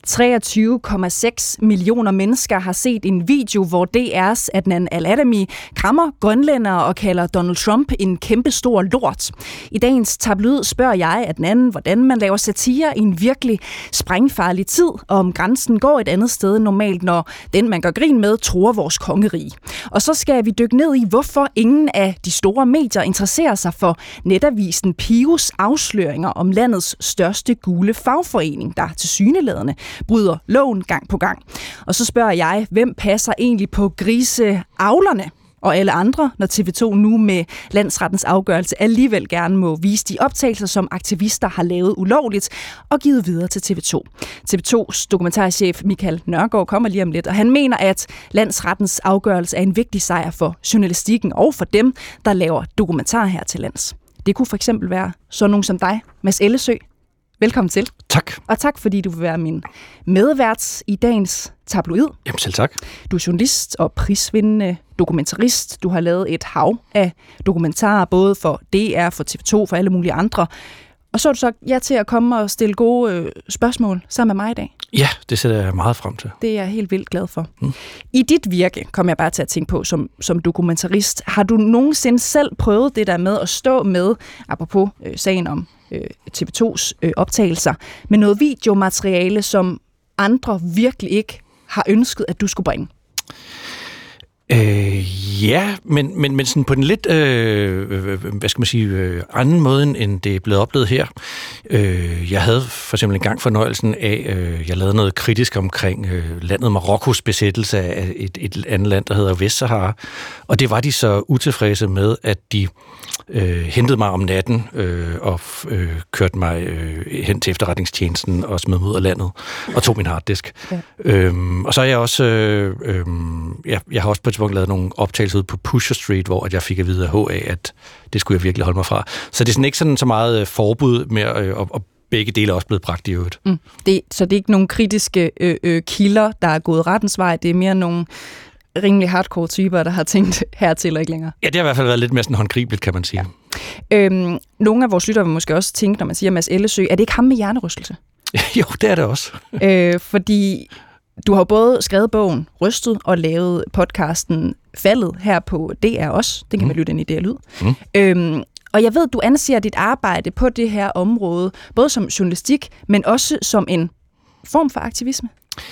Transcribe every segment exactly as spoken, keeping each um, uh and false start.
treogtyve komma seks millioner mennesker har set en video, hvor D R's Adnan Al-Adami krammer grønlændere og kalder Donald Trump en kæmpestor lort. I dagens tabloid spørger jeg Adnan, hvordan man laver satire i en virkelig sprængfarlig tid, og om grænsen går et andet sted normalt, når den, man gør grin med, truer vores kongerige. Og så skal vi dykke ned i, hvorfor ingen af de store medier interesserer sig for netavisen Pios afsløringer om landets største gule fagforening, der tilsyneladende bryder loven gang på gang. Og så spørger jeg, hvem passer egentlig på griseavlerne og alle andre, når T V to nu med landsrettens afgørelse alligevel gerne må vise de optagelser, som aktivister har lavet ulovligt og givet videre til T V to. T V tos dokumentarchef Michael Nørgaard kommer lige om lidt, og han mener, at landsrettens afgørelse er en vigtig sejr for journalistikken og for dem, der laver dokumentar her til lands. Det kunne for eksempel være sådan nogen som dig, Mads Ellesøe. Velkommen til. Tak. Og tak, fordi du vil være min medvært i dagens tabloid. Jamen selv tak. Du er journalist og prisvindende dokumentarist. Du har lavet et hav af dokumentarer, både for D R, for T V to, for alle mulige andre. Og så er du så ja til at komme og stille gode øh, spørgsmål sammen med mig i dag. Ja, det sætter jeg meget frem til. Det er jeg helt vildt glad for. Mm. I dit virke, kom jeg bare til at tænke på som, som dokumentarist, har du nogensinde selv prøvet det der med at stå med, apropos øh, sagen om øh, T V tos øh, optagelser, med noget videomateriale, som andre virkelig ikke har ønsket, at du skulle bringe? Øh, ja, men, men, men sådan på den lidt, øh, hvad skal man sige, øh, anden måde, end det er blevet oplevet her. Øh, jeg havde for eksempel en gang fornøjelsen af, øh, jeg lavede noget kritisk omkring øh, landet Marokkos besættelse af et, et andet land, der hedder Vestsahara. Og det var de så utilfredse med, at de øh, hentede mig om natten øh, og øh, kørte mig øh, hen til efterretningstjenesten og smed mig ud af landet og tog min harddisk. Ja. Øhm, og så er jeg også, øh, øh, ja, jeg har også på et tidspunkt lavet nogle optagelser ud på Pusher Street, hvor jeg fik at vide af H A, at det skulle jeg virkelig holde mig fra. Så det er sådan ikke sådan så meget forbud med at, og, og begge dele er også blevet bragt i øvrigt. Mm. Det, så det er ikke nogle kritiske øh, øh, kilder, der er gået rettens vej, det er mere nogle rimelig hardcore typer, der har tænkt hertil og ikke længere. Ja, det har i hvert fald været lidt mere sådan håndgribeligt, kan man sige. Ja. Øhm, nogle af vores lyttere vil måske også tænke, når man siger Mads Ellesøe, er det ikke ham med hjernerystelse? Jo, det er det også. øh, fordi du har både skrevet bogen Rystet og lavet podcasten Faldet her på D R også. Det kan man mm. lytte ind i D R Lyd. Mm. Øhm, og jeg ved, du anser dit arbejde på det her område, både som journalistik, men også som en form for aktivisme.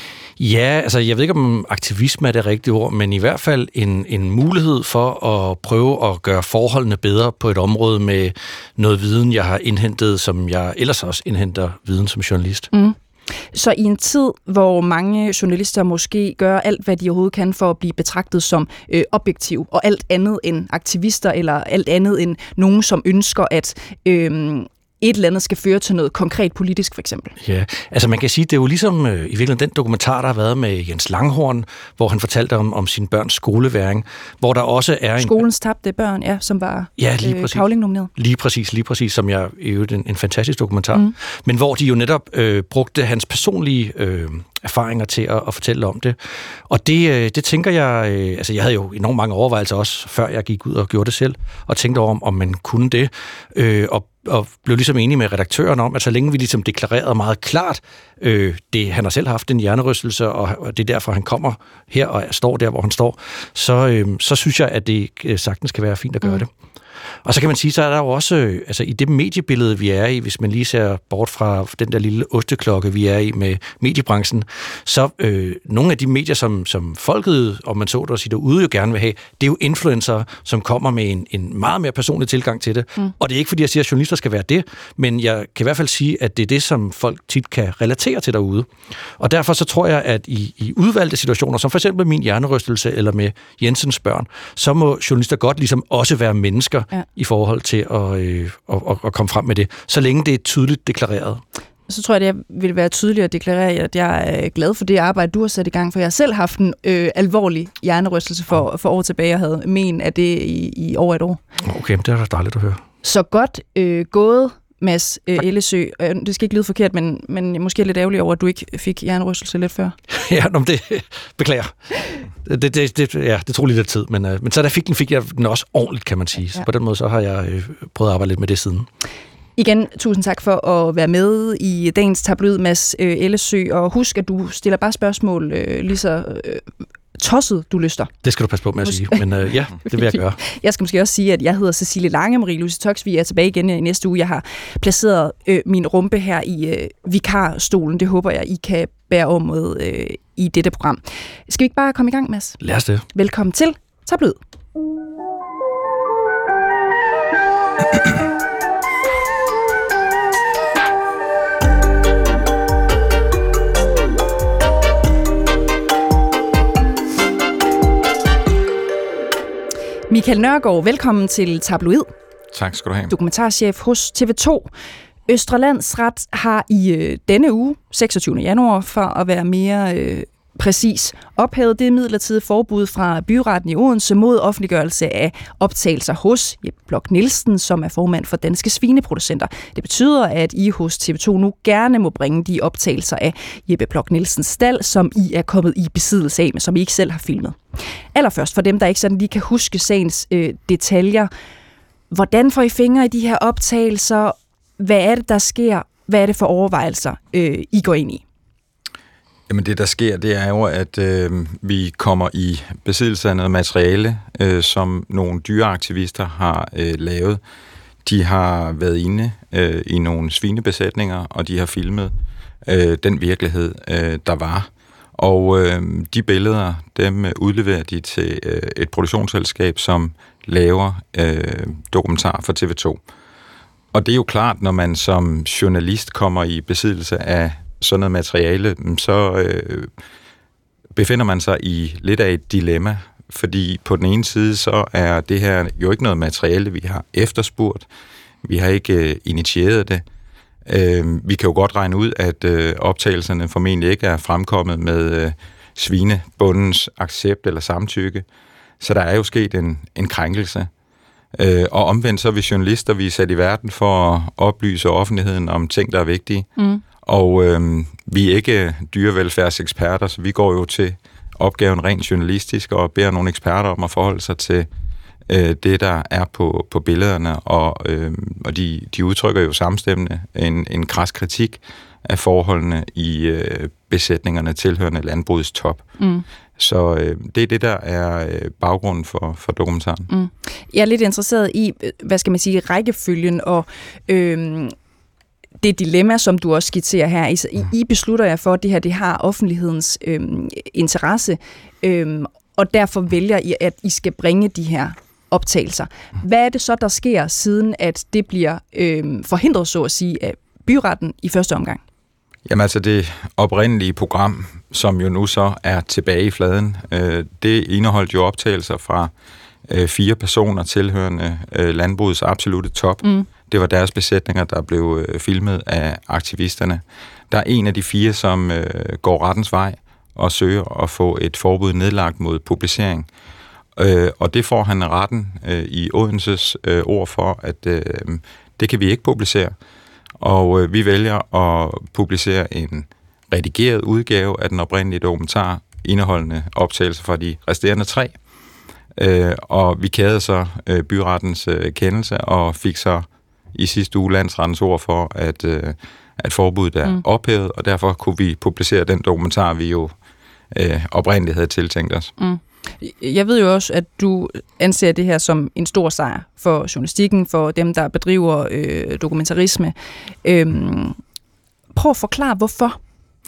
Ja, altså jeg ved ikke, om aktivisme er det rigtige ord, men i hvert fald en, en mulighed for at prøve at gøre forholdene bedre på et område med noget viden, jeg har indhentet, som jeg ellers også indhenter viden som journalist. Mm. Så i en tid, hvor mange journalister måske gør alt, hvad de overhovedet kan for at blive betragtet som øh, objektiv, og alt andet end aktivister, eller alt andet end nogen, som ønsker, at øh, et eller andet skal føre til noget konkret politisk, for eksempel. Ja, altså man kan sige, det er jo ligesom øh, i virkeligheden den dokumentar, der har været med Jens Langhorn, hvor han fortalte om, om sin børns skoleværing, hvor der også er en... Skolens tabte børn, ja, som var ja, lige øh, Cavling-nomineret. Lige præcis, lige præcis, som jeg er jo en, en fantastisk dokumentar. Mm. Men hvor de jo netop øh, brugte hans personlige øh, erfaringer til at, at fortælle om det. Og det, øh, det tænker jeg... Øh, altså jeg havde jo enormt mange overvejelser også, før jeg gik ud og gjorde det selv, og tænkte over, om man kunne det. Øh, og og blev ligesom enig med redaktøren om, at så længe vi ligesom deklarerede meget klart, øh, det han har selv haft en hjernerystelse, og, og det er derfor, han kommer her og står der, hvor han står, så, øh, så synes jeg, at det øh, sagtens kan være fint at gøre mm. det. Og så kan man sige, så er der jo også, øh, altså i det mediebillede, vi er i, hvis man lige ser bort fra den der lille osteklokke, vi er i med mediebranchen, så øh, nogle af de medier, som, som folket, om man så det og sige derude, jo gerne vil have, det er jo influencer, som kommer med en, en meget mere personlig tilgang til det. Mm. Og det er ikke, fordi jeg siger, at journalister skal være det, men jeg kan i hvert fald sige, at det er det, som folk tit kan relatere til derude. Og derfor så tror jeg, at i, i udvalgte situationer, som for eksempel min hjernerystelse eller med Jensens børn, så må journalister godt ligesom også være mennesker, ja. I forhold til at, øh, at, at komme frem med det, så længe det er tydeligt deklareret. Så tror jeg, det vil være tydeligt at deklarere, at jeg er glad for det arbejde, du har sat i gang, for jeg har selv haft en øh, alvorlig hjernerystelse for, for år tilbage, og havde men af det i, i over et år. Okay, det er da dejligt at høre. Så godt øh, gået, Mads øh, Ellesøe. Det skal ikke lyde forkert, men, men måske lidt ærgerligt over, at du ikke fik hjernerystelse lidt før. Ja, nå, det beklager. Det, det, det, ja, det tog lidt tid, men, øh, men så da fik den, fik jeg den også ordentligt, kan man sige. Ja. Så på den måde så har jeg øh, prøvet at arbejde lidt med det siden. Igen, tusind tak for at være med i dagens tabloid, Mads øh, Ellesøe, og husk, at du stiller bare spørgsmål øh, lige så øh, tosset, du lyster. Det skal du passe på med at sige, men øh, ja, det vil jeg gøre. Jeg skal måske også sige, at jeg hedder Cecilie Lange, Marie Louise Toksvig er tilbage igen i næste uge. Jeg har placeret øh, min rumpe her i øh, vikarstolen. Det håber jeg, I kan bære om med øh, i dette program. Skal vi ikke bare komme i gang, Mads? Lad os det. Velkommen til Tabloid. Michael Nørgaard, velkommen til Tabloid. Tak skal du have. Dokumentarchef hos T V to. Østre Landsret har i øh, denne uge, seksogtyvende januar, for at være mere øh, præcis, ophævet det midlertidige forbud fra byretten i Odense mod offentliggørelse af optagelser hos Jeppe Bloch Nielsen, som er formand for Danske Svineproducenter. Det betyder, at I hos T V to nu gerne må bringe de optagelser af Jeppe Bloch Nielsens stald, som I er kommet i besiddelse af, men som I ikke selv har filmet. Allerførst, for dem, der ikke sådan lige kan huske sagens øh, detaljer, hvordan får I fingre i de her optagelser? Hvad er det, der sker? Hvad er det for overvejelser, øh, I går ind i? Jamen det, der sker, det er jo, at øh, vi kommer i besiddelse af noget materiale, øh, som nogle dyreaktivister har øh, lavet. De har været inde øh, i nogle svinebesætninger, og de har filmet øh, den virkelighed, øh, der var. Og øh, de billeder, dem udleverer de til øh, et produktionsselskab, som laver øh, dokumentar for T V to. Og det er jo klart, når man som journalist kommer i besiddelse af sådan noget materiale, så øh, befinder man sig i lidt af et dilemma, fordi på den ene side, så er det her jo ikke noget materiale, vi har efterspurgt. Vi har ikke øh, initieret det. Øh, vi kan jo godt regne ud, at øh, optagelserne formentlig ikke er fremkommet med øh, svinebondens accept eller samtykke. Så der er jo sket en, en krænkelse. Øh, og omvendt så er vi journalister, vi er sat i verden for at oplyse offentligheden om ting, der er vigtige. Mm. Og øh, vi er ikke dyrevelfærdseksperter, så vi går jo til opgaven rent journalistisk og beder nogle eksperter om at forholde sig til øh, det, der er på, på billederne. Og, øh, og de, de udtrykker jo samstemmende en, en kras kritik af forholdene i øh, besætningerne tilhørende landbrugets top. Mm. Så øh, det er det, der er øh, baggrunden for, for dokumentaren. Mm. Jeg er lidt interesseret i, hvad skal man sige, rækkefølgen og øh, det dilemma, som du også skitserer her. I, I beslutter jer for, at det her det har offentlighedens øh, interesse, øh, og derfor vælger I, at I skal bringe de her optagelser. Hvad er det så, der sker, siden at det bliver øh, forhindret, så at sige, af byretten i første omgang? Jamen altså det oprindelige program, som jo nu så er tilbage i fladen, øh, det indeholdt jo optagelser fra øh, fire personer tilhørende øh, landbrugets absolute top. Mm. Det var deres besætninger, der blev øh, filmet af aktivisterne. Der er en af de fire, som øh, går rettens vej og søger at få et forbud nedlagt mod publicering. Øh, og det får han retten øh, i Odenses øh, ord for, at øh, det kan vi ikke publicere. Og øh, vi vælger at publicere en redigeret udgave af den oprindelige dokumentar, indeholdende optagelser fra de resterende tre. Øh, og vi kædede så øh, byrettens øh, kendelse og fik så i sidste uge landsrettens ord for, at, øh, at forbuddet er mm. ophævet, og derfor kunne vi publicere den dokumentar, vi jo øh, oprindeligt havde tiltænkt os. Mm. Jeg ved jo også, at du anser det her som en stor sejr for journalistikken, for dem, der bedriver øh, dokumentarisme. Øhm, prøv at forklare, hvorfor?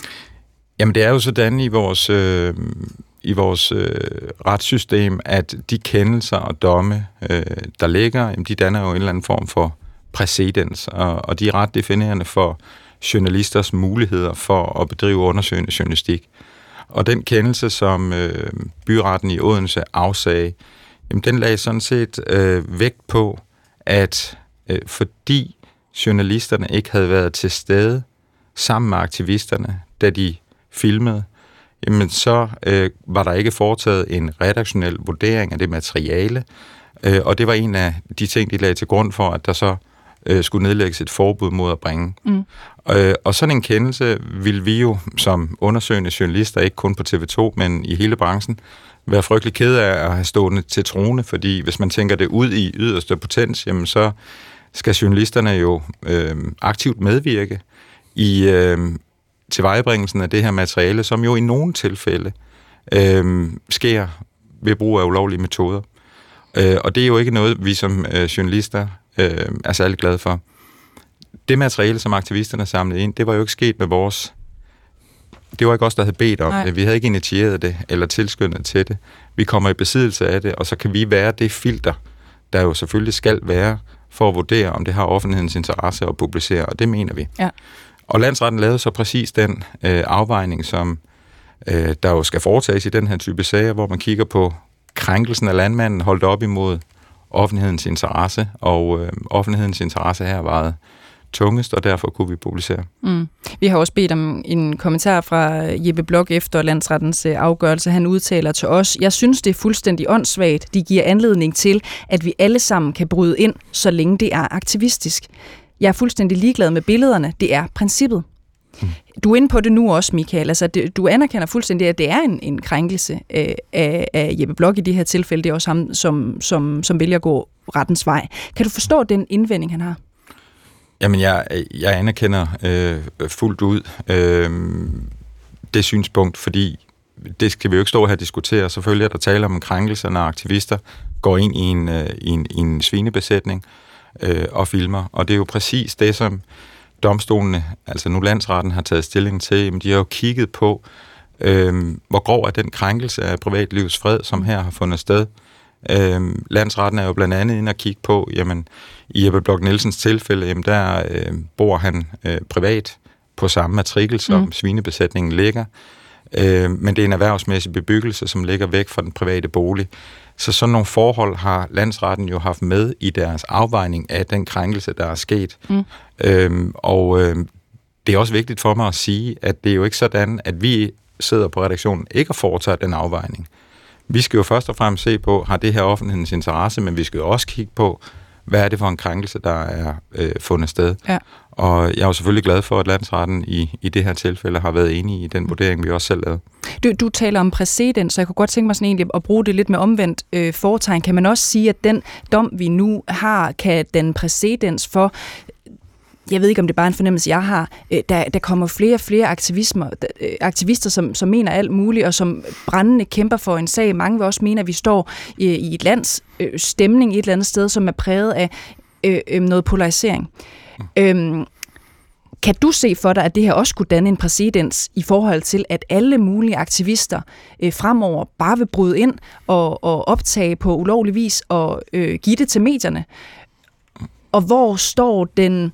Jamen, det er jo sådan i vores, øh, i vores øh, retssystem, at de kendelser og domme, øh, der ligger, jamen, de danner jo en eller anden form for præcedens, og, og de er ret definerende for journalisters muligheder for at bedrive undersøgende journalistik. Og den kendelse, som øh, byretten i Odense afsagde, jamen, den lagde sådan set øh, vægt på, at øh, fordi journalisterne ikke havde været til stede sammen med aktivisterne, da de filmede, jamen så øh, var der ikke foretaget en redaktionel vurdering af det materiale, øh, og det var en af de ting, de lagde til grund for, at der så øh, skulle nedlægges et forbud mod at bringe. Mm. Øh, og sådan en kendelse vil vi jo som undersøgende journalister, ikke kun på T V to, men i hele branchen, være frygtelig ked af at have stående til trone, fordi hvis man tænker det ud i yderste potens, jamen så skal journalisterne jo øh, aktivt medvirke i øh, tilvejebringelsen af det her materiale, som jo i nogle tilfælde øh, sker ved brug af ulovlige metoder. Øh, og det er jo ikke noget, vi som øh, journalister øh, er særlig glade for. Det materiale, som aktivisterne samlede ind, det var jo ikke sket med vores... Det var ikke os, der havde bedt om Nej. det. Vi havde ikke initieret det, eller tilskyndet til det. Vi kommer i besiddelse af det, og så kan vi være det filter, der jo selvfølgelig skal være, for at vurdere, om det har offentlighedens interesse at publicere, og det mener vi. Ja. Og landsretten lavede så præcis den øh, afvejning, som øh, der jo skal foretages i den her type sager, hvor man kigger på krænkelsen af landmanden holdt op imod offentlighedens interesse, og øh, offentlighedens interesse her var tungest, og derfor kunne vi publicere. Mm. Vi har også bedt om en kommentar fra Jeppe Bloch efter landsrettens afgørelse. Han udtaler til os: jeg synes, det er fuldstændig åndssvagt. De giver anledning til, at vi alle sammen kan bryde ind, så længe det er aktivistisk. Jeg er fuldstændig ligeglad med billederne. Det er princippet. Mm. Du er inde på det nu også, Michael. Altså, det, du anerkender fuldstændig, at det er en, en krænkelse øh, af, af Jeppe Bloch i det her tilfælde. Det er også ham, som, som, som vælger at gå rettens vej. Kan du forstå den indvending, han har? Jamen, jeg, jeg anerkender øh, fuldt ud øh, det synspunkt, fordi det skal vi jo ikke stå her og diskutere. Selvfølgelig er der tale om en krænkelse, når aktivister går ind i en, øh, i en, i en svinebesætning øh, og filmer. Og det er jo præcis det, som domstolene, altså nu landsretten, har taget stilling til. Jamen, de har jo kigget på, øh, hvor grov er den krænkelse af privatlivets fred, som her har fundet sted. Øh, landsretten er jo blandt andet inde og kigge på, jamen, i Jeppe Bloch Nielsens tilfælde, jamen, der øh, bor han øh, privat på samme matrikel, som mm. svinebesætningen ligger. Øh, men det er en erhvervsmæssig bebyggelse, som ligger væk fra den private bolig. Så sådan nogle forhold har landsretten jo haft med i deres afvejning af den krænkelse, der er sket. Mm. Øh, og øh, det er også vigtigt for mig at sige, at det er jo ikke sådan, at vi sidder på redaktionen ikke og foretager den afvejning. Vi skal jo først og fremmest se på, har det her offentlighedens interesse, men vi skal jo også kigge på, hvad er det for en krænkelse, der er øh, fundet sted. Ja. Og jeg er jo selvfølgelig glad for, at landsretten i, i det her tilfælde har været enige i den vurdering, vi også selv lavede. Du, du taler om præcedens, så jeg kunne godt tænke mig sådan egentlig at bruge det lidt med omvendt øh, foretegn. Kan man også sige, at den dom, vi nu har, kan den præcedens for... Jeg ved ikke, om det er bare en fornemmelse, jeg har. Der, der kommer flere og flere aktivismer, aktivister, som, som mener alt muligt, og som brændende kæmper for en sag. Mange vil også mene, at vi står i, i et lands øh, stemning et eller andet sted, som er præget af øh, øh, noget polarisering. Mm. Øhm, kan du se for dig, at det her også skulle danne en præcedens i forhold til, at alle mulige aktivister øh, fremover bare vil bryde ind og, og optage på ulovlig vis og øh, give det til medierne? Og hvor står den...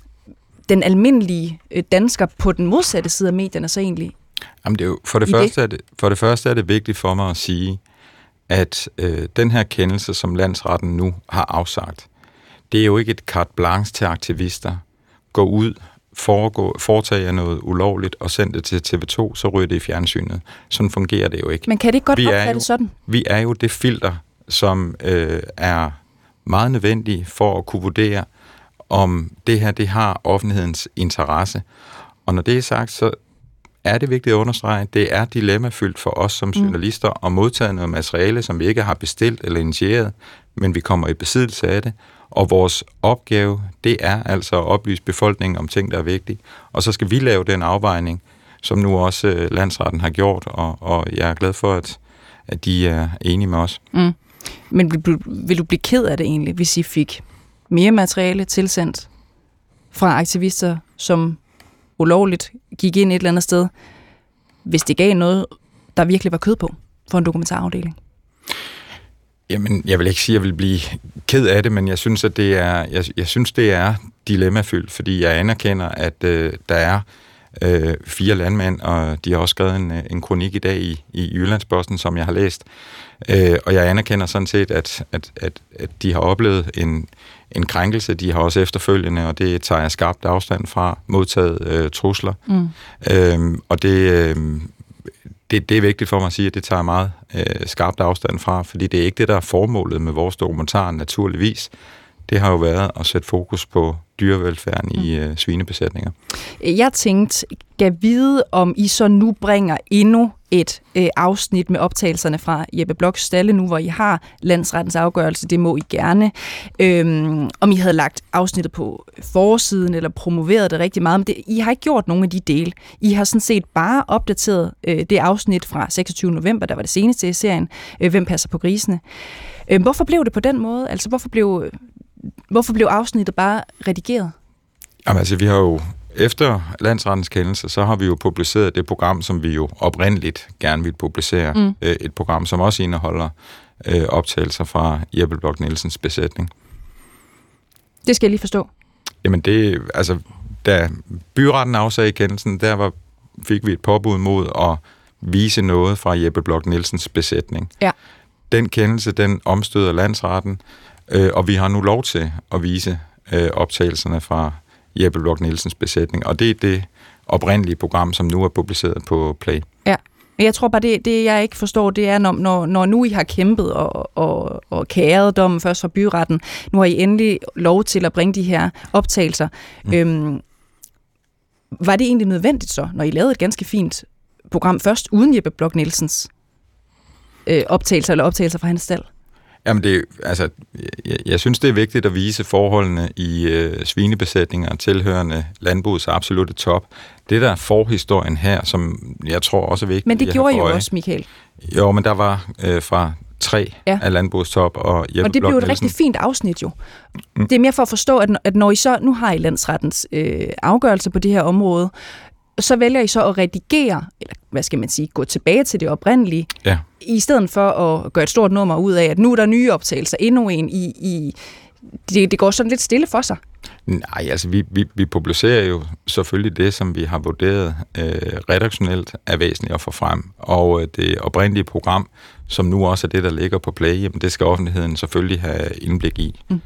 den almindelige dansker på den modsatte side af medierne så egentlig? Jamen det er jo, for, det første er det, for det første er det vigtigt for mig at sige, at øh, den her kendelse, som landsretten nu har afsagt, det er jo ikke et carte blanche til aktivister. Gå ud, foregå, foretage noget ulovligt og send det til T V to, så ryger det i fjernsynet. Sådan fungerer det jo ikke. Men kan det ikke godt opfattes sådan? Vi er jo det filter, som øh, er meget nødvendigt for at kunne vurdere, om det her, det har offentlighedens interesse. Og når det er sagt, så er det vigtigt at understrege, at det er dilemmafyldt for os som journalister at modtage noget materiale, som vi ikke har bestilt eller initieret, men vi kommer i besiddelse af det. Og vores opgave, det er altså at oplyse befolkningen om ting, der er vigtige. Og så skal vi lave den afvejning, som nu også landsretten har gjort, og, og jeg er glad for, at, at de er enige med os. Mm. Men vil du, vil du blive ked af det egentlig, hvis I fik mere materiale tilsendt fra aktivister, som ulovligt gik ind et eller andet sted, hvis det gav noget, der virkelig var kød på for en dokumentarafdeling? Jamen, jeg vil ikke sige, at jeg vil blive ked af det, men jeg synes, at det er, jeg, jeg synes, det er dilemmafyldt, fordi jeg anerkender, at øh, der er øh, fire landmænd, og de har også skrevet en, en kronik i dag i, i Jyllandsposten, som jeg har læst. Øh, og jeg anerkender sådan set, at, at, at, at de har oplevet en, en krænkelse. De har også efterfølgende, og det tager jeg skarpt afstand fra, modtaget øh, trusler. Mm. Øh, og det, øh, det, det er vigtigt for mig at sige, at det tager jeg meget øh, skarpt afstand fra, fordi det er ikke det, der er formålet med vores dokumentar, naturligvis. Det har jo været at sætte fokus på dyrevelfærden mm. i øh, svinebesætninger. Jeg tænkte, gav vide, om I så nu bringer endnu et øh, afsnit med optagelserne fra Jeppe Blocks stalle nu, hvor I har landsrettens afgørelse, det må I gerne. Øhm, om I havde lagt afsnittet på forsiden, eller promoveret det rigtig meget, men det, I har ikke gjort nogen af de dele. I har sådan set bare opdateret øh, det afsnit fra seksogtyvende november, der var det seneste i serien, øh, Hvem passer på grisene. Øh, hvorfor blev det på den måde? Altså, hvorfor blev, hvorfor blev afsnittet bare redigeret? Jamen altså, vi har jo efter landsrettens kendelse, så har vi jo publiceret det program, som vi jo oprindeligt gerne vil publicere. Mm. Et program, som også indeholder øh, optagelser fra Jeppe Bloch Nielsens besætning. Det skal jeg lige forstå. Jamen det, altså, da byretten afsagde kendelsen, der var, fik vi et påbud mod at vise noget fra Jeppe Bloch Nielsens besætning. Ja. Den kendelse, den omstøder landsretten, øh, og vi har nu lov til at vise øh, optagelserne fra Jeppe Bloch Nielsens besætning, og det er det oprindelige program, som nu er publiceret på Play. Ja, jeg tror bare, det, det jeg ikke forstår, det er, når, når nu I har kæmpet og, og, og kæret dommen først fra byretten, nu har I endelig lov til at bringe de her optagelser. Mm. Øhm, var det egentlig nødvendigt så, når I lavede et ganske fint program først, uden Jeppe Bloch Nielsens øh, optagelser eller optagelser fra hans stald? Jamen det, altså, jeg, jeg synes, det er vigtigt at vise forholdene i øh, svinebesætninger tilhørende landbrugets absolutte top. Det der er forhistorien her, som jeg tror også er vigtigt. Men det gjorde I jo også, Michael. Jo, men der var øh, fra tre ja. af landbrugets top og Jeppe Og det blev et rigtig fint afsnit jo. Mm. Det er mere for at forstå, at, at når I så, nu har I landsrettens øh, afgørelse på det her område, så vælger I så at redigere, eller hvad skal man sige, gå tilbage til det oprindelige, ja. i stedet for at gøre et stort nummer ud af, at nu er der nye optagelser, endnu en i... i det, det går sådan lidt stille for sig. Nej, altså vi, vi, vi publicerer jo selvfølgelig det, som vi har vurderet øh, redaktionelt er væsentligt at få frem, og øh, det oprindelige program, som nu også er det, der ligger på Play, jamen, det skal offentligheden selvfølgelig have indblik i. Mm.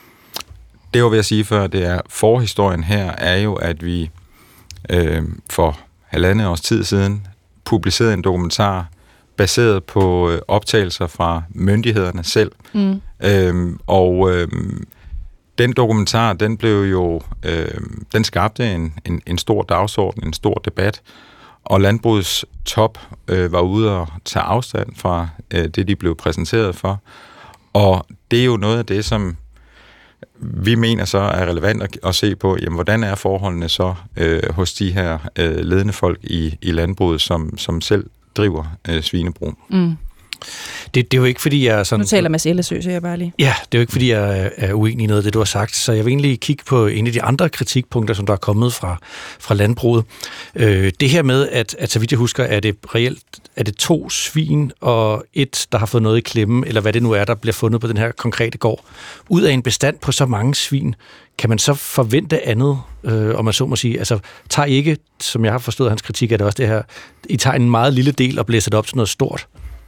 Det var ved at sige før, det er forhistorien her, er jo, at vi øh, for halvandet års tid siden publicerede en dokumentar, baseret på øh, optagelser fra myndighederne selv. Mm. Øhm, og øhm, den dokumentar, den blev jo, øhm, den skabte en, en, en stor dagsorden, en stor debat, og landbrugets top øh, var ude og tage afstand fra øh, det, de blev præsenteret for. Og det er jo noget af det, som vi mener så er relevant at, at se på, jamen, hvordan er forholdene så øh, hos de her øh, ledende folk i, i landbruget, som, som selv driver øh, svinebrug. Mm. Det, det er jo ikke, fordi jeg er sådan... Nu taler Mads Ellesø, så jeg bare lige. Ja, det er jo ikke, fordi jeg er, er uenig i noget af det, du har sagt, så jeg vil egentlig kigge på en af de andre kritikpunkter, som der er kommet fra, fra landbruget. Øh, det her med, at, at så vidt jeg husker, er det reelt er det to svin og et, der har fået noget i klemme, eller hvad det nu er, der bliver fundet på den her konkrete gård. Ud af en bestand på så mange svin, kan man så forvente andet, øh, om man så må sige? Altså, tager I ikke, som jeg har forstået hans kritik, er det også det her, I tager en meget lille del og blæser det op til noget stort?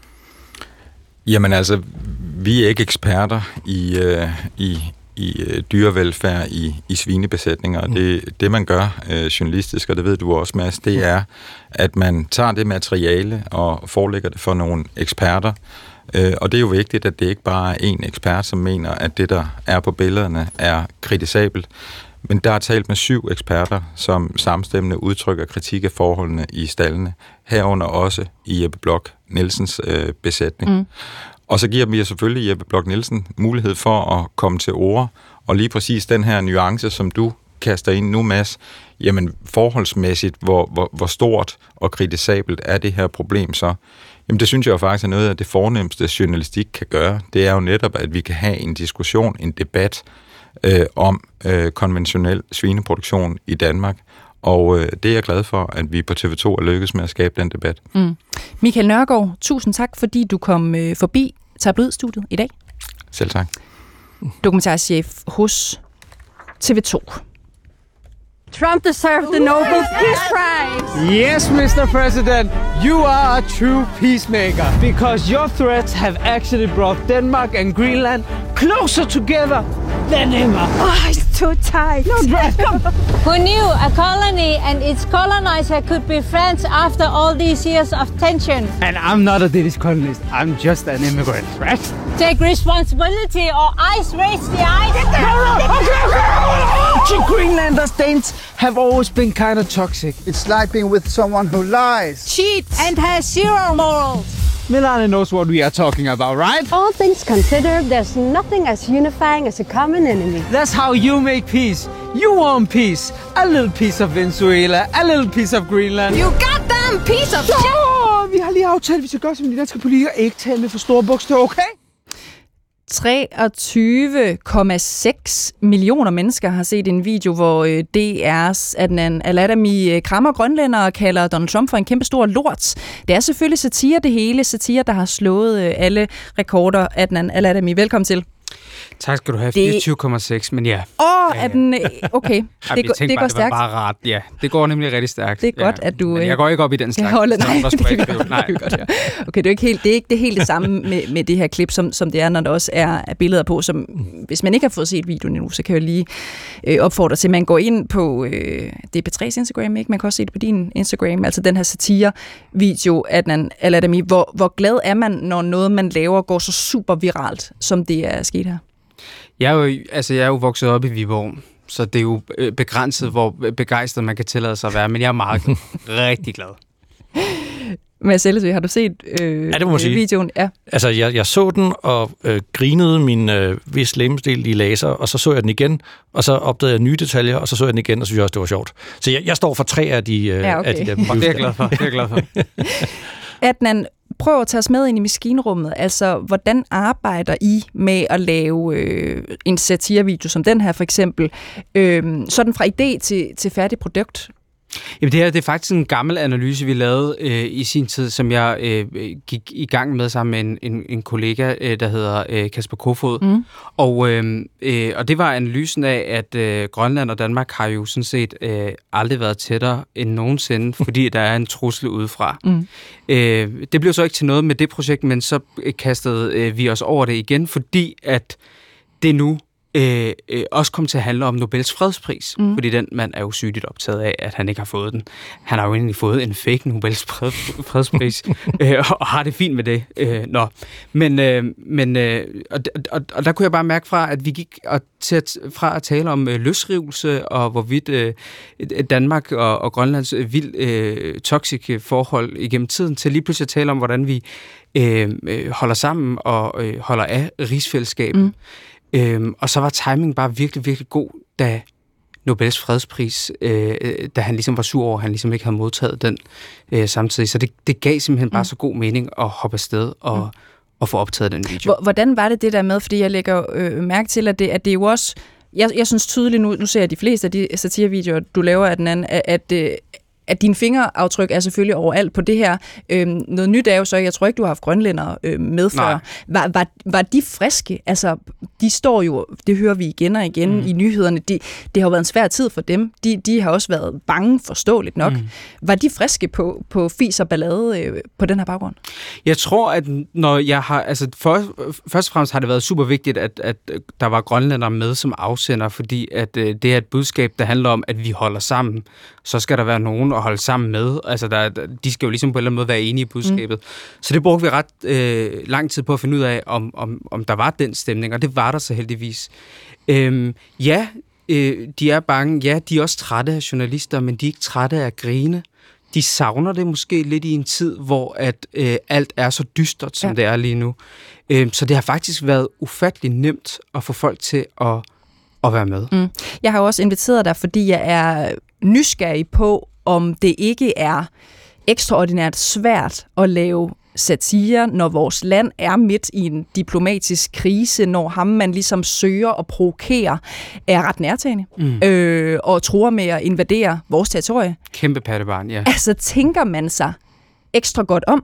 Jamen altså, vi er ikke eksperter i, øh, i, i øh, dyrevelfærd i, i svinebesætninger. Mm. Det, det man gør øh, journalistisk, og det ved du også, Mads, det er, at man tager det materiale og forelægger det for nogle eksperter. Øh, og det er jo vigtigt, at det ikke bare er én ekspert, som mener, at det, der er på billederne, er kritisabelt. Men der er talt med syv eksperter, som samstemmende udtrykker kritik af forholdene i stallene, herunder også i Jeppe Bloch Nielsens øh, besætning. Mm. Og så giver vi selvfølgelig Jeppe Bloch Nielsen mulighed for at komme til ord, og lige præcis den her nuance, som du kaster ind nu, Mads, jamen forholdsmæssigt, hvor, hvor, hvor stort og kritisabelt er det her problem så? Jamen det synes jeg jo faktisk er noget af det fornemmeste journalistik kan gøre. Det er jo netop, at vi kan have en diskussion, en debat, Øh, om øh, konventionel svineproduktion i Danmark. Og øh, det er jeg glad for, at vi på T V to er lykkes med at skabe den debat. Mm. Michael Nørgaard, tusind tak, fordi du kom øh, forbi Tabloidstudiet i dag. Selv tak. Dokumentarchef hos T V to. Trump deserved the Nobel Peace Prize. Yes, Mister President, you are a true peacemaker because your threats have actually brought Denmark and Greenland closer together than ever. Oh, he's too tight. No, Brad, come. Who knew a colony and its colonizer could be friends after all these years of tension? And I'm not a Danish colonist. I'm just an immigrant, right? Take responsibility or ice raise the ice. No, no, okay, okay. Greenlanders, Danes have always been kind of toxic. It's like being with someone who lies, Cheats and has zero morals. Milana knows what we are talking about, right? All things considered, there's nothing as unifying as a common enemy. That's how you make peace. You want peace. A little piece of Venezuela, a little piece of Greenland. You goddamn piece of shit! Oh, vi har lige aftalt, at vi skal gøre som de danske politikere. Ikke tale med for store bogstaver, okay? treogtyve komma seks millioner mennesker har set en video, hvor D R's Adnan Al-Adami krammer grønlænder og kalder Donald Trump for en kæmpe stor lort. Det er selvfølgelig satire, det hele. Satire, der har slået alle rekorder. Adnan Al-Adami, velkommen til. Tak skal du have. fireogtyve komma seks, men ja. Åh, oh, ja, ja. Den, okay. Det, det, det går stærkt. Det var bare rart. Ja, det går nemlig rigtig stærkt. Det er godt, ja. at du... Men jeg går ikke op i den slags. Holder, nej, det, det, det, nej. Det, godt, ja. Okay, det er ikke helt det, er ikke det helt det samme med, med det her klip, som, som det er, når der også er, er billeder på, som hvis man ikke har fået set videoen endnu, så kan jeg lige øh, opfordre til, at man går ind på øh, D B tre's Instagram, ikke? Man kan også se det på din Instagram, altså den her satire-video, Adnan Al-Adami. Hvor, hvor glad er man, når noget, man laver, går så super viralt, som det er sket her? Jeg er jo, altså jeg er jo vokset op i Viborg, så det er jo begrænset, hvor begejstret man kan tillade sig at være, men jeg er meget rigtig glad. Mads Ellesøe, har du set øh, ja, det må man sige. Videoen? Ja. Altså, jeg, jeg så den og øh, grinede min øh, vis lemsdel i laser, og så så jeg den igen, og så opdagede jeg nye detaljer, og så så jeg den igen, og så synes jeg også, det var sjovt. Så jeg, jeg står for tre af de, øh, ja, okay. af de der. Og det er jeg glad for. Det er jeg glad for. Adnan, prøv at tage os med ind i maskinrummet. Altså, hvordan arbejder I med at lave øh, en satirevideo som den her, for eksempel? Øh, sådan fra idé til, til færdig produkt? Jamen, det her det er faktisk en gammel analyse, vi lavede øh, i sin tid, som jeg øh, gik i gang med sammen med en, en, en kollega, øh, der hedder øh, Kasper Kofod. Mm. Og, øh, øh, og det var analysen af, at øh, Grønland og Danmark har jo sådan set øh, aldrig været tættere end nogensinde, fordi der er en trussel udefra. Mm. Øh, det blev så ikke til noget med det projekt, men så kastede øh, vi os over det igen, fordi at det nu Øh, øh, også kom til at handle om Nobels fredspris, mm. fordi den mand er jo sygeligt optaget af, at han ikke har fået den. Han har jo egentlig fået en fake Nobels fred, fredspris, øh, og har det fint med det. Øh, nå. Men, øh, men øh, og, og, og der kunne jeg bare mærke fra, at vi gik og til at, fra at tale om øh, løsrivelse, og hvorvidt øh, Danmark og, og Grønlands vild øh, toxiske forhold igennem tiden, til lige pludselig at tale om, hvordan vi øh, holder sammen og øh, holder af rigsfællesskabet. Mm. Øhm, og så var timingen bare virkelig, virkelig god, da Nobels fredspris, øh, da han ligesom var sur over, at han ligesom ikke havde modtaget den øh, samtidig. Så det, det gav simpelthen bare mm. så god mening at hoppe afsted og, mm. og få optaget den video. Hvordan var det det der med, fordi jeg lægger øh, mærke til, at det, at det er jo også, jeg, jeg synes tydeligt, nu, nu ser jeg de fleste af de satirevideoer, du laver af den anden, at, at at dine fingeraftryk er selvfølgelig overalt på det her. Øhm, noget nyt er jo så, jeg tror ikke, du har haft grønlændere øh, med før. Var, var, var de friske? Altså, de står jo, det hører vi igen og igen mm. i nyhederne, de, det har jo været en svær tid for dem. De, de har også været bange, forståeligt nok. Mm. Var de friske på, på fis og ballade øh, på den her baggrund? Jeg tror, at når jeg har, altså for, først og fremmest har det været super vigtigt, at, at der var grønlændere med som afsender, fordi at øh, det er et budskab, der handler om, at vi holder sammen. Så skal der være nogen at holde sammen med. Altså, der, de skal jo ligesom på en eller anden måde være enige i budskabet. Mm. Så det brugte vi ret øh, lang tid på at finde ud af, om, om, om der var den stemning, og det var der så heldigvis. Øhm, ja, øh, de er bange. Ja, de er også trætte af journalister, men de er ikke trætte af at grine. De savner det måske lidt i en tid, hvor at, øh, alt er så dystert, som ja. det er lige nu. Øhm, så det har faktisk været ufattelig nemt at få folk til at, at være med. Mm. Jeg har jo også inviteret dig, fordi jeg er nysgerrig på, om det ikke er ekstraordinært svært at lave satire, når vores land er midt i en diplomatisk krise, når ham, man ligesom søger at provokere, er ret nærtagende, mm. øh, og tror med at invadere vores territorie. Kæmpe pattebarn, ja. Altså, tænker man sig ekstra godt om,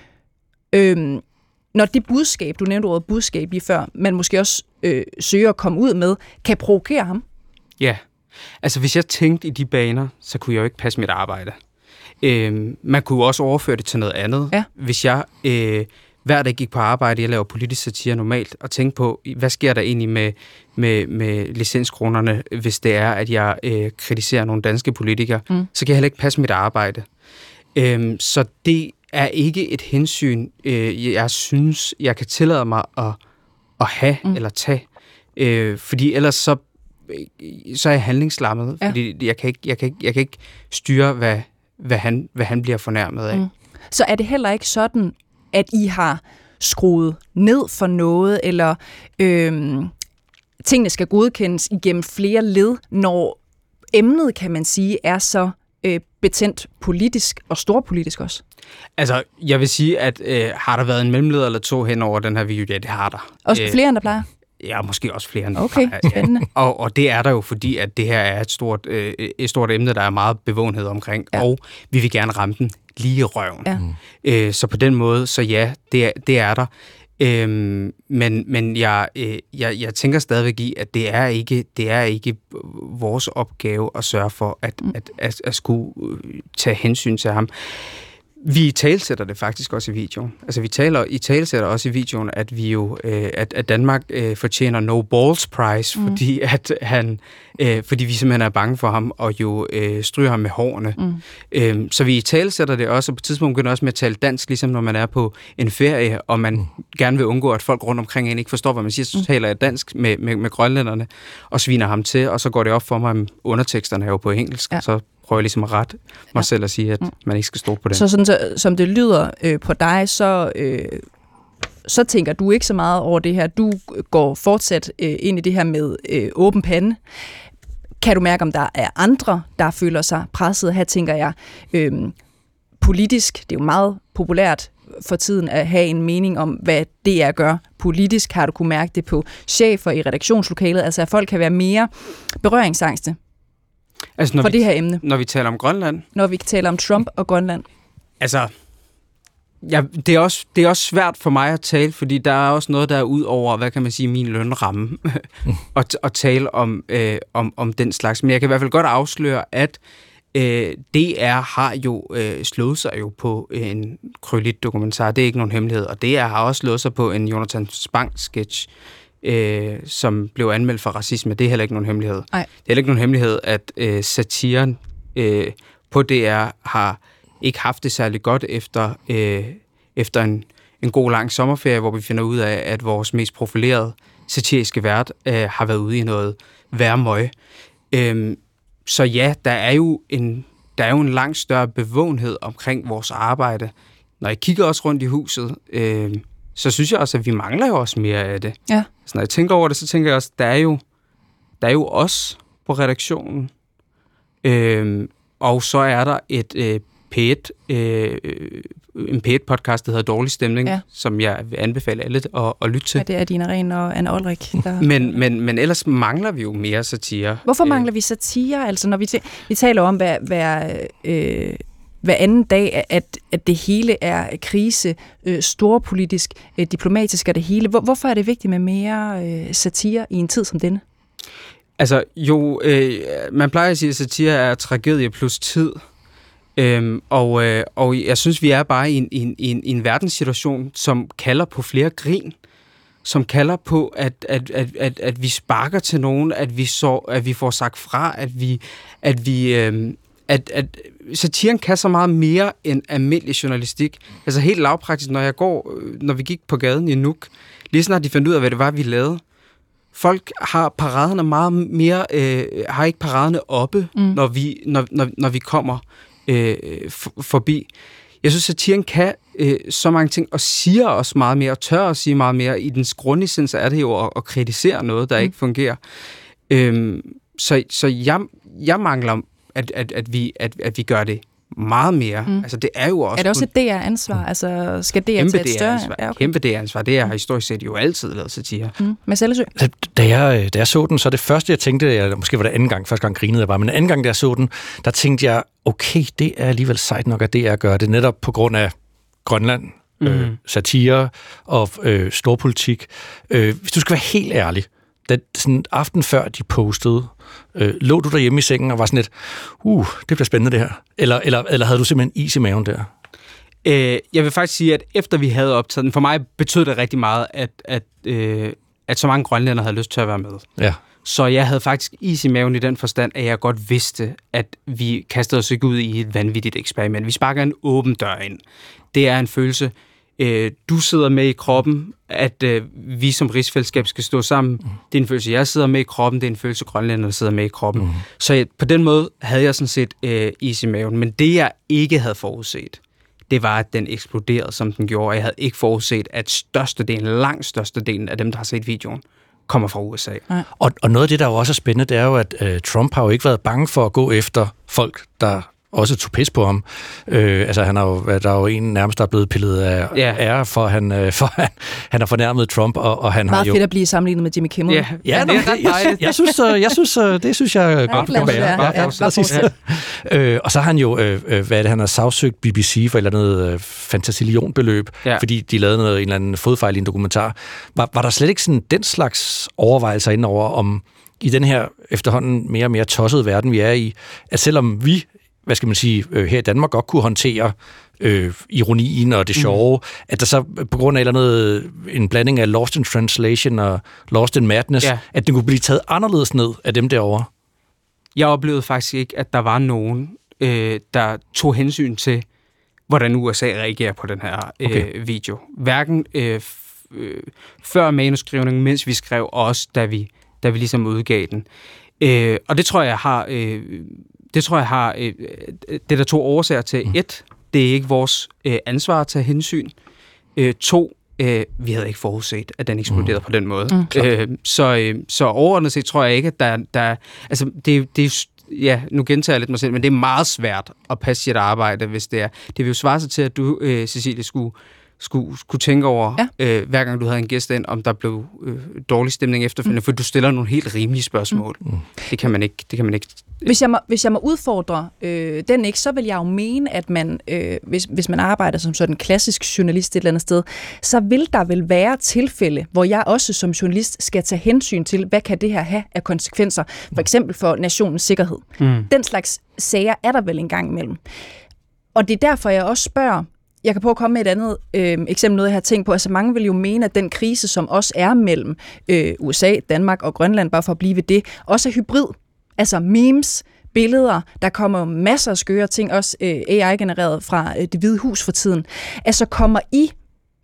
øhm, når det budskab, du nævnte ordet budskab lige før, man måske også øh, søger at komme ud med, kan provokere ham? Ja. Altså, hvis jeg tænkte i de baner, så kunne jeg jo ikke passe mit arbejde. Øh, man kunne jo også overføre det til noget andet. Ja. Hvis jeg øh, hver dag gik på arbejde, jeg laver politisk satire normalt, og tænkte på, hvad sker der egentlig med, med, med licenskronerne, hvis det er, at jeg øh, kritiserer nogle danske politikere, mm. så kan jeg heller ikke passe mit arbejde. Øhm, så det er ikke et hensyn, øh, jeg synes, jeg kan tillade mig at, at have mm. eller tage. Øh, fordi ellers så, så er jeg handlingslammet, ja. Fordi jeg kan ikke, jeg kan ikke, jeg kan ikke styre, hvad, hvad, han, hvad han bliver fornærmet af. Mm. Så er det heller ikke sådan, at I har skruet ned for noget, eller øh, tingene skal godkendes igennem flere led, når emnet, kan man sige, er så øh, betændt politisk og storpolitisk også? Altså, jeg vil sige, at øh, har der været en mellemleder eller to hen over den her video? Ja, det har der. Også flere, end der plejer? Ja, måske også flere end der okay, plejer. Spændende. Ja. Og, og det er der jo, fordi at det her er et stort, øh, et stort emne, der er meget bevågenhed omkring, ja. Og vi vil gerne ramme den lige i røven. Ja. Øh, så på den måde, så ja, det er, det er der. Øhm, men men jeg, øh, jeg, jeg tænker stadigvæk i, at det er ikke, det er ikke vores opgave at sørge for, at, mm. at, at, at skulle tage hensyn til ham. Vi talsætter det faktisk også i videoen. Altså vi taler i talsætter også i videoen, at vi jo øh, at, at Danmark øh, fortjener No Balls Prize, mm. fordi at han øh, fordi vi simpelthen er bange for ham og jo øh, stryger ham med hårene. Mm. Øh, så vi talsætter det også, og på et tidspunkt begynder også med at tale dansk, ligesom når man er på en ferie, og man mm. gerne vil undgå, at folk rundt omkring en ikke forstår, hvad man siger, så mm. taler jeg dansk med, med, med grønlænderne og sviner ham til, og så går det op for mig, at underteksterne er jo på engelsk, ja. Så prøver jeg ligesom at rette mig ja. selv og sige, at man ikke skal stå på det. Så sådan, så, som det lyder øh, på dig, så, øh, så tænker du ikke så meget over det her. Du går fortsat øh, ind i det her med øh, åben pande. Kan du mærke, om der er andre, der føler sig presset? Her tænker jeg øh, politisk. Det er jo meget populært for tiden at have en mening om, hvad D R gør politisk. Har du kunne mærke det på chefer i redaktionslokalet? Altså, at folk kan være mere berøringsangste. Altså, når for vi, det her emne. Når vi taler om Grønland? Når vi taler om Trump og Grønland. Altså, ja, det, er også, det er også svært for mig at tale, fordi der er også noget, der er ud over, hvad kan man sige, min lønramme, at, at tale om, øh, om, om den slags. Men jeg kan i hvert fald godt afsløre, at øh, D R har jo øh, slået sig jo på en krølligt dokumentar. Det er ikke nogen hemmelighed. Og D R har også slået sig på en Jonathan Spang-sketch, Øh, som blev anmeldt for racisme. Det er heller ikke nogen hemmelighed. Ej. Det er heller ikke nogen hemmelighed, at øh, satiren øh, på D R har ikke haft det særlig godt efter, øh, efter en, en god lang sommerferie, hvor vi finder ud af, at vores mest profilerede satiriske vært øh, har været ude i noget værmøg. Øh, så ja, der er jo en der er jo en langt større bevågenhed omkring vores arbejde. Når jeg kigger også rundt i huset, øh, så synes jeg også, at vi mangler jo også mere af det. Ja. Så når jeg tænker over det, så tænker jeg også, der er jo, der er jo os på redaktionen, øhm, og så er der et øh, P et, øh, en P et-podcast, der hedder Dårlig Stemning, ja. Som jeg vil anbefale alle at, at lytte til. Ja, det er Dina Ren og Anna Olrik. Der... Men, men, men ellers mangler vi jo mere satire. Hvorfor mangler vi satire? Altså, når vi, t- vi taler om, hvad... hvad øh hver anden dag, at, at det hele er krise, øh, storpolitisk, øh, diplomatisk og det hele. Hvor, hvorfor er det vigtigt med mere øh, satire i en tid som denne? Altså jo, øh, man plejer at sige, at satire er tragedie plus tid. Øhm, og, øh, og jeg synes, vi er bare i en, i, en, i, en, i en verdenssituation, som kalder på flere grin. Som kalder på, at, at, at, at, at vi sparker til nogen, at vi, så, at vi får sagt fra, at vi... At vi øh, At, at satiren kan så meget mere end almindelig journalistik. Altså helt lavpraktisk, når jeg går, når vi gik på gaden i Nuuk, lige snart de fandt ud af, hvad det var, vi lavede. Folk har paraderne meget mere, øh, har ikke paraderne oppe, mm. når, vi, når, når, når vi kommer øh, for, forbi. Jeg synes, satiren kan øh, så mange ting, og siger også meget mere, og tør at sige meget mere. I dens grundessens er det jo at, at kritisere noget, der mm. ikke fungerer. Øh, så så jeg, jeg mangler At, at, at, vi, at, at vi gør det meget mere. Mm. Altså, det er jo også... Er det også et D R-ansvar? Altså, skal D R tage et større... Ja, okay. Kæmpe D R-ansvar. Det er har historisk set jo altid lavet satire. Mm. Mads Ellesøe? Da jeg, da jeg så den, så det første, jeg tænkte, jeg, måske var det anden gang, første gang grinede jeg bare, men anden gang, da jeg så den, der tænkte jeg, okay, det er alligevel sejt nok, at D R gør det, netop på grund af Grønland, mm. øh, satire og øh, storpolitik. Øh, hvis du skal være helt ærlig, da, sådan aften før de postede, øh, lå du derhjemme i sengen og var sådan lidt, uh, det bliver spændende det her? Eller, eller, eller havde du simpelthen is i maven der? Øh, jeg vil faktisk sige, at efter vi havde optaget den, for mig betød det rigtig meget, at, at, øh, at så mange grønlændere havde lyst til at være med. Ja. Så jeg havde faktisk is i maven i den forstand, at jeg godt vidste, at vi kastede os ikke ud i et vanvittigt eksperiment. Vi sparker en åben dør ind. Det er en følelse, øh, du sidder med i kroppen, at øh, vi som rigsfællesskab skal stå sammen. Mm. Det er en følelse, jeg sidder med i kroppen. Det er en følelse, grønlænderne sidder med i kroppen. Mm. Så jeg, på den måde havde jeg sådan set øh, is i maven. Men det, jeg ikke havde forudset, det var, at den eksploderede, som den gjorde. Jeg havde ikke forudset, at størstedelen, langt størstedelen af dem, der har set videoen, kommer fra U S A. Ja. Og, og noget af det, der jo også er spændende, det er jo, at øh, Trump har jo ikke været bange for at gå efter folk, der også tog pis på ham. Øh, altså, han er jo, der er jo en nærmest, der er blevet pillet af ja. ære, for han, øh, for han, han har fornærmet Trump, og, og han Meget har jo... Meget fedt at blive sammenlignet med Jimmy Kimmel. Ja, ja, ja det er ret dejligt. Jeg synes, jeg synes, det synes jeg er godt at være. Ja, og så har han jo, øh, hvad er det, han har sagsøgt B B C for et eller andet øh, fantasillionbeløb, ja. fordi de lavede noget, en eller anden fodfejl i en dokumentar. Var, var der slet ikke sådan den slags overvejelser indover, om i den her efterhånden mere og mere tossede verden, vi er i, at selvom vi hvad skal man sige, øh, her i Danmark godt kunne håndtere øh, ironien og det sjove, mm. at der så på grund af eller andet, en blanding af Lost in Translation og Lost in Madness, ja. at den kunne blive taget anderledes ned af dem derovre. Jeg oplevede faktisk ikke, at der var nogen, øh, der tog hensyn til, hvordan U S A reagerer på den her øh, okay. video. Hverken øh, f- øh, før manuskrivningen, mens vi skrev, også da vi, da vi ligesom udgav den. Øh, og det tror jeg har... Øh, Det tror jeg har, øh, det der to årsager til. Mm. Et, det er ikke vores øh, ansvar at tage hensyn. Øh, to, øh, vi havde ikke forudset, at den eksploderede mm. på den måde. Mm, øh, så, øh, så overordnet set tror jeg ikke, at der, der altså det, det er, ja, nu gentager jeg lidt mig selv, men det er meget svært at passe sit arbejde, hvis det er. Det vil jo svare sig til, at du, øh, Cecilie, skulle skulle, skulle tænke over, ja. øh, hver gang du havde en gæst ind, om der blev øh, dårlig stemning efterfølgende, mm. for du stiller nogle helt rimelige spørgsmål. Mm. Det kan man ikke. Det kan man ikke. Hvis jeg må, hvis jeg må udfordre øh, den ikke, så vil jeg jo mene, at man, øh, hvis, hvis man arbejder som sådan en klassisk journalist et eller andet sted, så vil der vel være tilfælde, hvor jeg også som journalist skal tage hensyn til, hvad kan det her have af konsekvenser, for eksempel for nationens sikkerhed. Mm. Den slags sager er der vel en gang imellem. Og det er derfor, jeg også spørger, jeg kan prøve at komme med et andet øh, eksempel, noget jeg har tænkt på. Altså mange vil jo mene, at den krise, som også er mellem øh, U S A, Danmark og Grønland, bare for at blive ved det, også er hybrid. Altså memes, billeder, der kommer masser af skøre ting, også øh, A I-genereret fra øh, Det Hvide Hus for tiden. Altså kommer I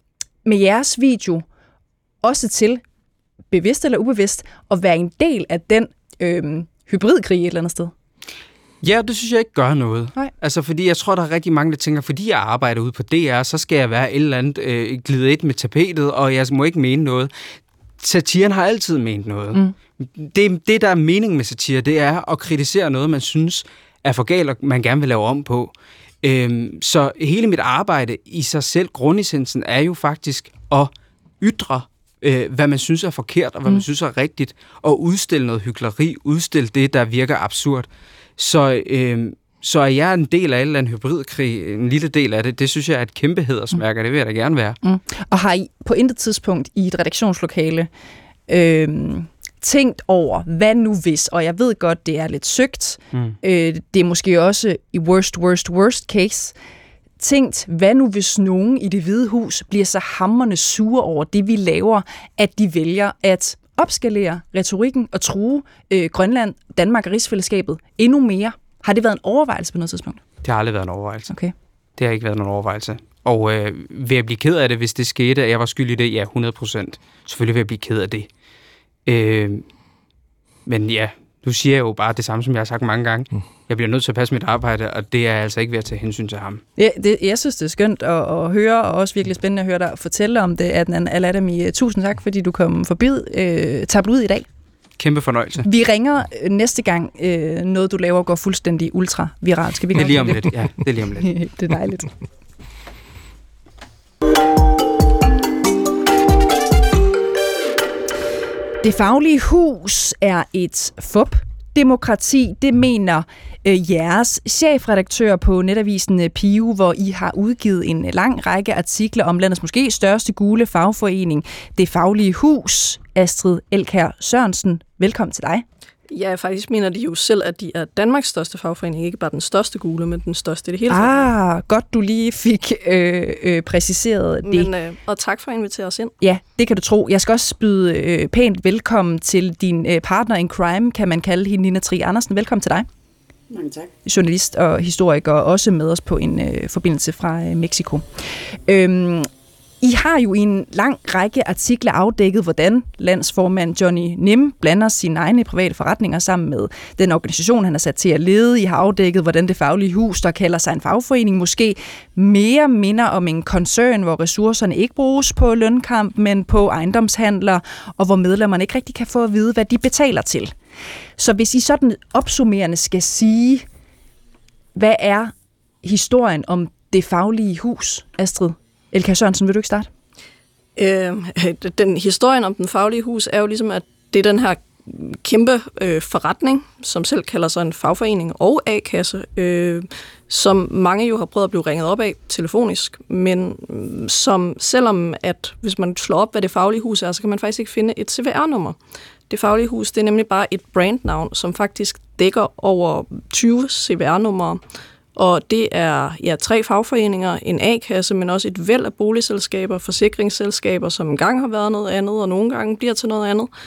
med jeres video også til, bevidst eller ubevidst, at være en del af den øh, hybridkrig et eller andet sted? Ja, det synes jeg ikke gør noget. Nej. Altså, fordi jeg tror, der er rigtig mange, der tænker, fordi jeg arbejder ude på D R, så skal jeg være et eller andet øh, glidet et med tapetet, og jeg må ikke mene noget. Satiren har altid ment noget. Mm. Det, det, der er meningen med satire, det er at kritisere noget, man synes er for galt, og man gerne vil lave om på. Øhm, så hele mit arbejde i sig selv, grundessensen, er jo faktisk at ytre, øh, hvad man synes er forkert, og hvad mm. man synes er rigtigt, og udstille noget hykleri, udstille det, der virker absurd. Så, øh, så er jeg en del af et eller andet hybridkrig, en lille del af det, det synes jeg er et kæmpe hædersmærke, mm. det vil jeg da gerne være. Mm. Og har I på intet tidspunkt i et redaktionslokale øh, tænkt over, hvad nu hvis, og jeg ved godt, det er lidt søgt, mm. øh, det er måske også i worst, worst, worst case, tænkt, hvad nu hvis nogen i Det Hvide Hus bliver så hamrende sure over det, vi laver, at de vælger at opskalere retorikken og true øh, Grønland, Danmark og rigsfællesskabet endnu mere. Har det været en overvejelse på noget tidspunkt? Det har aldrig været en overvejelse. Okay. Det har ikke været nogen overvejelse. Og øh, vil jeg blive ked af det, hvis det skete, at jeg var skyld i det? Ja, hundrede procent. Selvfølgelig vil jeg blive ked af det. Øh, men ja, nu siger jeg jo bare det samme, som jeg har sagt mange gange. Mm. Jeg bliver nødt til at passe mit arbejde, og det er altså ikke ved at tage hensyn til ham. Ja, det, jeg synes, det er skønt at, at høre, og også virkelig spændende at høre dig fortælle om det, Adnan Al-Adami. Tusind tak, fordi du kom forbi øh, Tabloid i dag. Kæmpe fornøjelse. Vi ringer næste gang, øh, noget du laver går fuldstændig ultra-viralt. Skal vi det er lige om lidt, ja. Det er lige om lidt. Det er dejligt. Det Faglige Hus er et fup-demokrati. Det mener øh, jeres chefredaktør på netavisen P I U, hvor I har udgivet en lang række artikler om landets måske største gule fagforening, Det Faglige Hus. Astrid Elkjær Sørensen, velkommen til dig. Ja, faktisk mener de jo selv, at de er Danmarks største fagforening, ikke bare den største gule, men den største i det hele taget. Ah, godt du lige fik øh, øh, præciseret det. Men, øh, og tak for at invitere os ind. Ja, det kan du tro. Jeg skal også byde øh, pænt velkommen til din øh, partner in crime, kan man kalde hende, Nina Trie Andersen. Velkommen til dig. Mange tak. Journalist og historiker, også med os på en øh, forbindelse fra øh, Mexico. Øhm, I har jo i en lang række artikler afdækket, hvordan landsformand Johnny Nim blander sine egne private forretninger sammen med den organisation, han er sat til at lede. I har afdækket, hvordan det faglige hus, der kalder sig en fagforening, måske mere minder om en koncern, hvor ressourcerne ikke bruges på lønkamp, men på ejendomshandler, og hvor medlemmerne ikke rigtig kan få at vide, hvad de betaler til. Så hvis I sådan opsummerende skal sige, hvad er historien om det faglige hus, Astrid Elkjær Sørensen, vil du ikke starte? Øh, den historien om den faglige hus er jo ligesom, at det er den her kæmpe øh, forretning, som selv kalder sig en fagforening og A-kasse, øh, som mange jo har prøvet at blive ringet op af telefonisk, men som selvom at hvis man slår op, hvad det faglige hus er, så kan man faktisk ikke finde et C V R-nummer. Det faglige hus, det er nemlig bare et brandnavn, som faktisk dækker over tyve C V R-numre. Og det er ja, tre fagforeninger, en A-kasse, men også et væld af boligselskaber, forsikringsselskaber, som engang har været noget andet, og nogle gange bliver til noget andet.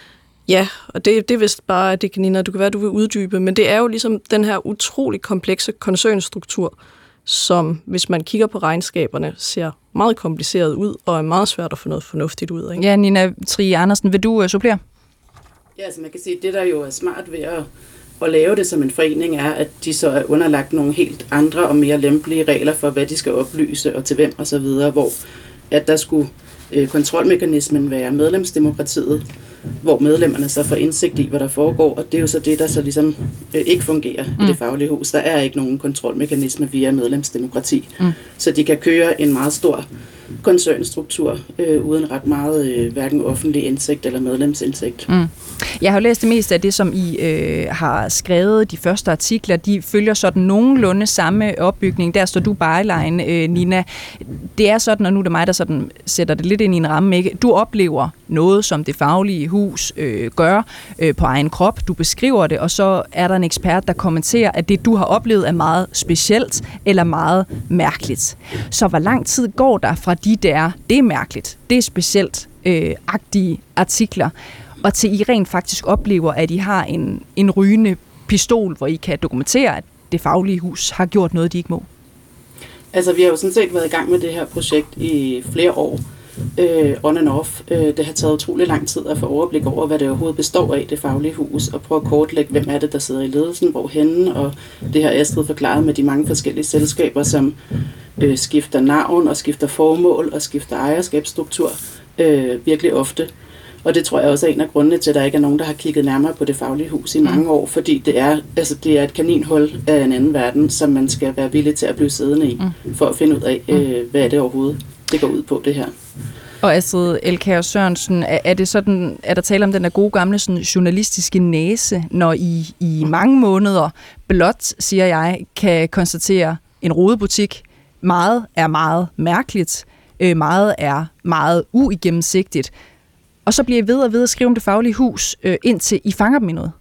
Ja, og det, det er vist bare, det kan Nina, du kan være, du vil uddybe, men det er jo ligesom den her utrolig komplekse koncernstruktur, som, hvis man kigger på regnskaberne, ser meget kompliceret ud, og er meget svært at få noget fornuftigt ud af. Ja, Nina Trie Andersen, vil du uh, supplere? Ja, altså man kan sige, at det der jo er smart ved at at lave det som en forening er, at de så er underlagt nogle helt andre og mere lempelige regler for, hvad de skal oplyse og til hvem og så videre, hvor at der skulle øh, kontrolmekanismen være medlemsdemokratiet, hvor medlemmerne så får indsigt i, hvad der foregår, og det er jo så det, der så ligesom øh, ikke fungerer mm. i det faglige hus. Der er ikke nogen kontrolmekanisme via medlemsdemokrati, mm. så de kan køre en meget stor koncernstruktur øh, uden ret meget øh, hverken offentlig indsigt eller medlemsindsigt. Mm. Jeg har jo læst det meste af det, som I øh, har skrevet. De første artikler, de følger sådan nogenlunde samme opbygning. Der står du byline, øh, Nina. Det er sådan, og nu er det mig, der sådan sætter det lidt ind i en ramme. Ikke? Du oplever noget, som det faglige hus øh, gør øh, på egen krop. Du beskriver det, og så er der en ekspert, der kommenterer, at det, du har oplevet, er meget specielt eller meget mærkeligt. Så hvor lang tid går der fra de der, det er mærkeligt, det er specielt øh, agtige artikler, og til I rent faktisk oplever, at I har en, en rygende pistol, hvor I kan dokumentere, at det faglige hus har gjort noget, de ikke må? Altså, vi har jo sådan set været i gang med det her projekt i flere år, øh, on and off. Øh, det har taget utrolig lang tid at få overblik over, hvad det overhovedet består af, det faglige hus, og prøve at kortlægge, hvem er det, der sidder i ledelsen, hvorhenne, og det har Astrid forklaret med de mange forskellige selskaber, som øh, skifter navn, og skifter formål, og skifter ejerskabsstruktur øh, virkelig ofte. Og det tror jeg også er en af grundene til, at der ikke er nogen, der har kigget nærmere på det faglige hus i mange år, fordi det er, altså det er et kaninhul af en anden verden, som man skal være villig til at blive siddende i, for at finde ud af, øh, hvad er det overhovedet, det går ud på, det her. Og Astrid Elkjær Sørensen, er, det sådan, er der tale om den der gode gamle sådan, journalistiske næse, når I i mange måneder blot, siger jeg, kan konstatere en rodebutik, meget er meget mærkeligt, øh, meget er meget uigennemsigtigt, og så bliver I ved og ved at skrive om det faglige hus, øh, indtil I fanger dem i noget?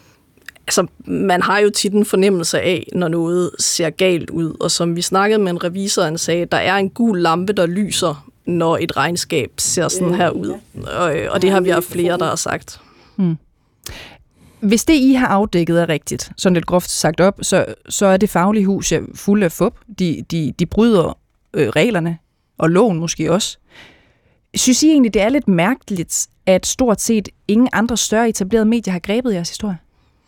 Altså, man har jo tit en fornemmelse af, når noget ser galt ud, og som vi snakkede med en revisor, han sagde, der er en gul lampe, der lyser, når et regnskab ser sådan her ud. Og, og det har vi haft flere, der har sagt. Hmm. Hvis det, I har afdækket, er rigtigt, sådan lidt groft sagt op, så, så er det faglige hus ja, fuld af fup. De, de, de bryder øh, reglerne, og loven måske også. Synes I egentlig, det er lidt mærkeligt, at stort set ingen andre større etablerede medier har grebet jeres historie?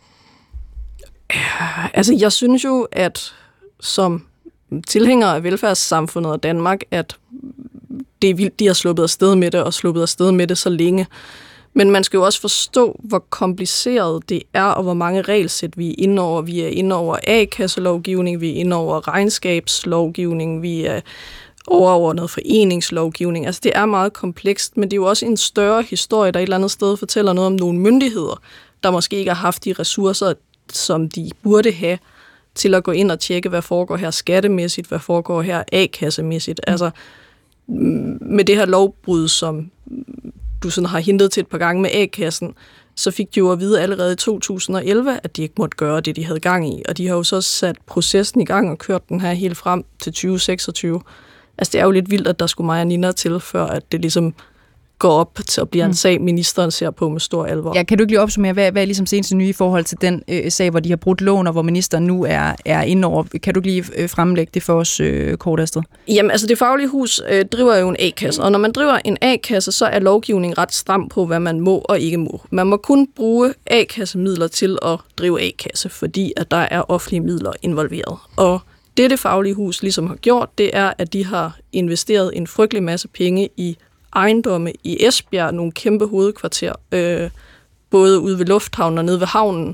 Altså, jeg synes jo, at som tilhænger af velfærdssamfundet og Danmark, at det er vildt, de har sluppet afsted med det, og sluppet afsted med det så længe. Men man skal jo også forstå, hvor kompliceret det er, og hvor mange regelsæt vi er inde over. Vi er inde over A-kasselovgivning, vi er inde over regnskabslovgivning, vi er overordnet foreningslovgivning. Altså, det er meget komplekst, men det er jo også en større historie, der et eller andet sted fortæller noget om nogle myndigheder, der måske ikke har haft de ressourcer, som de burde have, til at gå ind og tjekke, hvad foregår her skattemæssigt, hvad foregår her A-kassemæssigt. Altså, med det her lovbrud, som du sådan har hintet til et par gange med A-kassen, så fik de jo at vide allerede i to tusind og elleve, at de ikke måtte gøre det, de havde gang i. Og de har jo så sat processen i gang og kørt den her helt frem til tyve seksogtyve. Altså, det er jo lidt vildt, at der skulle mig og Nina til, før at det ligesom går op til at blive en sag, ministeren ser på med stor alvor. Ja, kan du ikke lige opsummere, hvad, hvad er ligesom seneste nye i forhold til den øh, sag, hvor de har brudt loven, og hvor ministeren nu er, er inde over? Kan du ikke lige øh, fremlægge det for os øh, kort, Astrid? Jamen, altså det faglige hus øh, driver jo en A-kasse, og når man driver en A-kasse, så er lovgivningen ret stram på, hvad man må og ikke må. Man må kun bruge A-kassemidler til at drive A-kasse, fordi at der er offentlige midler involveret. Og det, det faglige hus ligesom har gjort, det er, at de har investeret en frygtelig masse penge i ejendomme i Esbjerg, nogle kæmpe hovedkvarter, øh, både ude ved lufthavnen og nede ved havnen.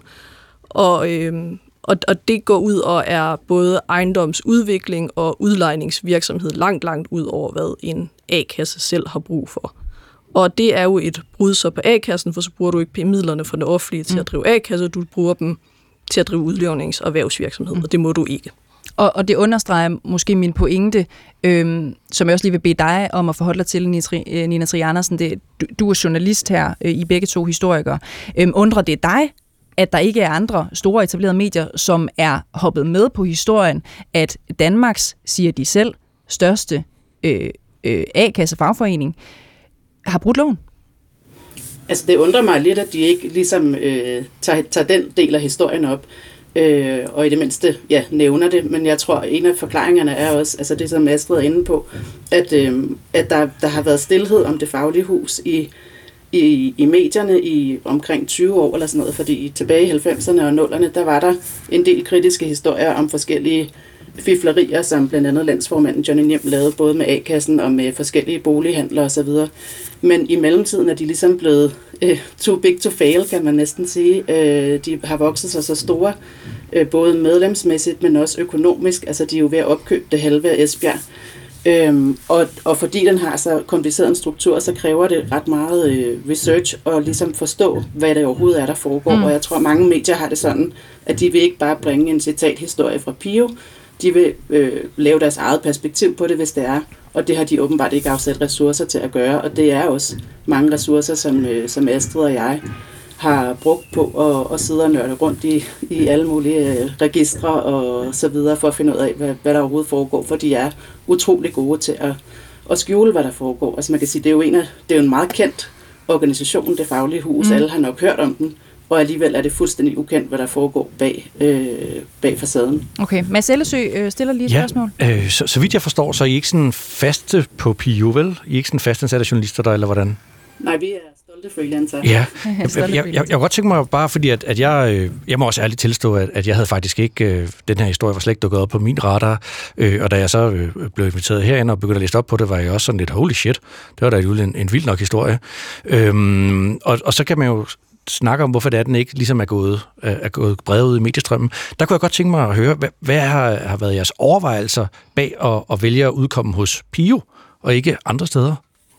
Og, øh, og, og det går ud og er både ejendomsudvikling og udlejningsvirksomhed langt, langt ud over, hvad en A-kasse selv har brug for. Og det er jo et brud så på A-kassen, for så bruger du ikke midlerne fra det offentlige til at drive A-kasse, du bruger dem til at drive udlevnings- og erhvervsvirksomhed, og det må du ikke. Og, og det understreger måske min pointe, øhm, som jeg også lige vil bede dig om at forholde dig til, Nina Trie Andersen. Det, du, du er journalist her, øh, I begge to historikere. Øhm, undrer det dig, at der ikke er andre store etablerede medier, som er hoppet med på historien, at Danmarks, siger de selv, største øh, øh, A-kasse fagforening har brudt loven? Altså, det undrer mig lidt, at de ikke ligesom øh, tager, tager den del af historien op. Øh, og i det mindste, ja, nævner det, men jeg tror, at en af forklaringerne er også, altså det som Astrid er inde på, at, øh, at der, der har været stilhed om det faglige hus i, i, i medierne i omkring tyve år eller sådan noget, fordi tilbage i halvfemserne og nullerne, der var der en del kritiske historier om forskellige fiflerier, som blandt andet landsformanden Johnny Nim lavede, både med A-kassen og med forskellige bolighandler osv. Men i mellemtiden er de ligesom blevet øh, too big to fail, kan man næsten sige. Øh, de har vokset sig så store, øh, både medlemsmæssigt, men også økonomisk. Altså, de er jo ved at opkøbe det halve af Esbjerg. Øhm, og, og fordi den har så kompliceret en struktur, så kræver det ret meget øh, research og ligesom forstå, hvad det overhovedet er, der foregår. Mm. Og jeg tror, mange medier har det sådan, at de vil ikke bare bringe en citathistorie fra Pio. De vil øh, lave deres eget perspektiv på det, hvis det er. Og det har de åbenbart ikke afsat ressourcer til at gøre. Og det er også mange ressourcer, som, øh, som Astrid og jeg har brugt på at, at sidde og nørde rundt i, i alle mulige øh, registre og så videre, for at finde ud af, hvad, hvad der overhovedet foregår. For de er utrolig gode til at, at skjule, hvad der foregår. Altså man kan sige, det er jo en, af, det er jo en meget kendt organisation, det faglige hus. Mm. Alle har nok hørt om den. Og alligevel er det fuldstændig ukendt, hvad der foregår bag, øh, bag facaden. Okay, Mads Ellesø øh, stiller lige et ja, spørgsmål. Øh, så, så vidt jeg forstår, så er I ikke sådan faste på P I O, vel? I er ikke sådan fastansatte journalister der, eller hvordan? Nej, vi er stolte freelancer. Ja, jeg, jeg, jeg, jeg, jeg kunne godt tænke mig bare, fordi at, at jeg, jeg må også ærligt tilstå, at, at jeg havde faktisk ikke, øh, den her historie var slet ikke dukket op på min radar, øh, og da jeg så øh, blev inviteret herind og begyndte at læse op på det, var jeg også sådan lidt, holy shit, det var da jo en, en vild nok historie. Øhm, og, og så kan man jo snakke om, hvorfor det er, den ikke ligesom er gået, er gået bredt ud i mediestrømmen. Der kunne jeg godt tænke mig at høre, hvad, hvad har, har været jeres overvejelser bag at, at vælge at udkomme hos Pio, og ikke andre steder?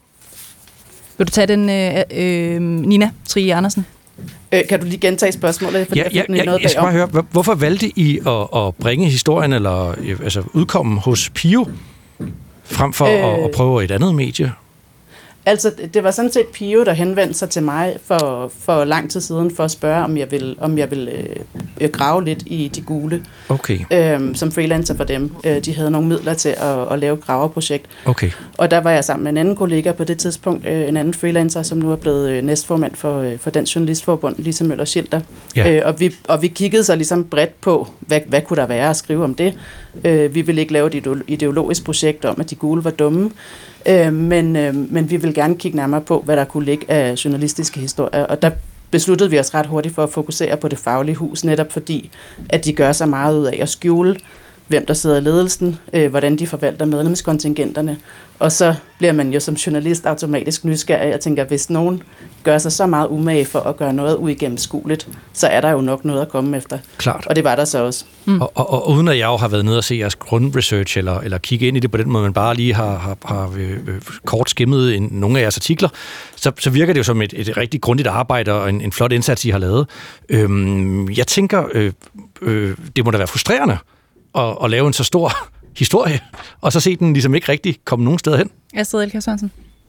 Vil du tage den, øh, øh, Nina Trie Andersen? Øh, kan du lige gentage spørgsmålet? Ja, ja, ja, noget jeg skal bare høre, hvorfor valgte I at, at bringe historien, eller altså, udkomme hos Pio, frem for øh... at, at prøve et andet medie? Altså, det var sådan set Pio, der henvendte sig til mig for, for lang tid siden, for at spørge, om jeg vil, om jeg vil øh, grave lidt i De Gule. Okay. Øhm, som freelancer for dem. Øh, de havde nogle midler til at, at lave et graverprojekt. Okay. Og der var jeg sammen med en anden kollega på det tidspunkt, øh, en anden freelancer, som nu er blevet øh, næstformand for, øh, for Dansk Journalistforbund, Lisa Møller Schilder. Ja. Øh, og, vi, og vi kiggede så ligesom bredt på, hvad, hvad kunne der være at skrive om det. Øh, vi ville ikke lave et ideologisk projekt om, at De Gule var dumme. Øh, men, øh, men vi vil gerne kigge nærmere på, hvad der kunne ligge af journalistiske historier, og der besluttede vi os ret hurtigt for at fokusere på det faglige hus, netop fordi, at de gør så meget ud af at skjule, hvem der sidder i ledelsen, øh, hvordan de forvalter medlemskontingenterne, og så bliver man jo som journalist automatisk nysgerrig og tænker, hvis nogen gør sig så meget umage for at gøre noget uigennemskueligt, så er der jo nok noget at komme efter. Klart. Og det var der så også. Mm. Og, og, og uden at jeg jo har været nede og se jeres grundresearch, eller, eller kigge ind i det på den måde, man bare lige har, har, har øh, kort skimmet en, nogle af jeres artikler, så, så virker det jo som et, et rigtig grundigt arbejde og en, en flot indsats, I har lavet. Øhm, jeg tænker, øh, øh, det må da være frustrerende at, at lave en så stor historie, og så se den ligesom ikke rigtig komme nogen steder hen. Astrid Elkjær Sørensen.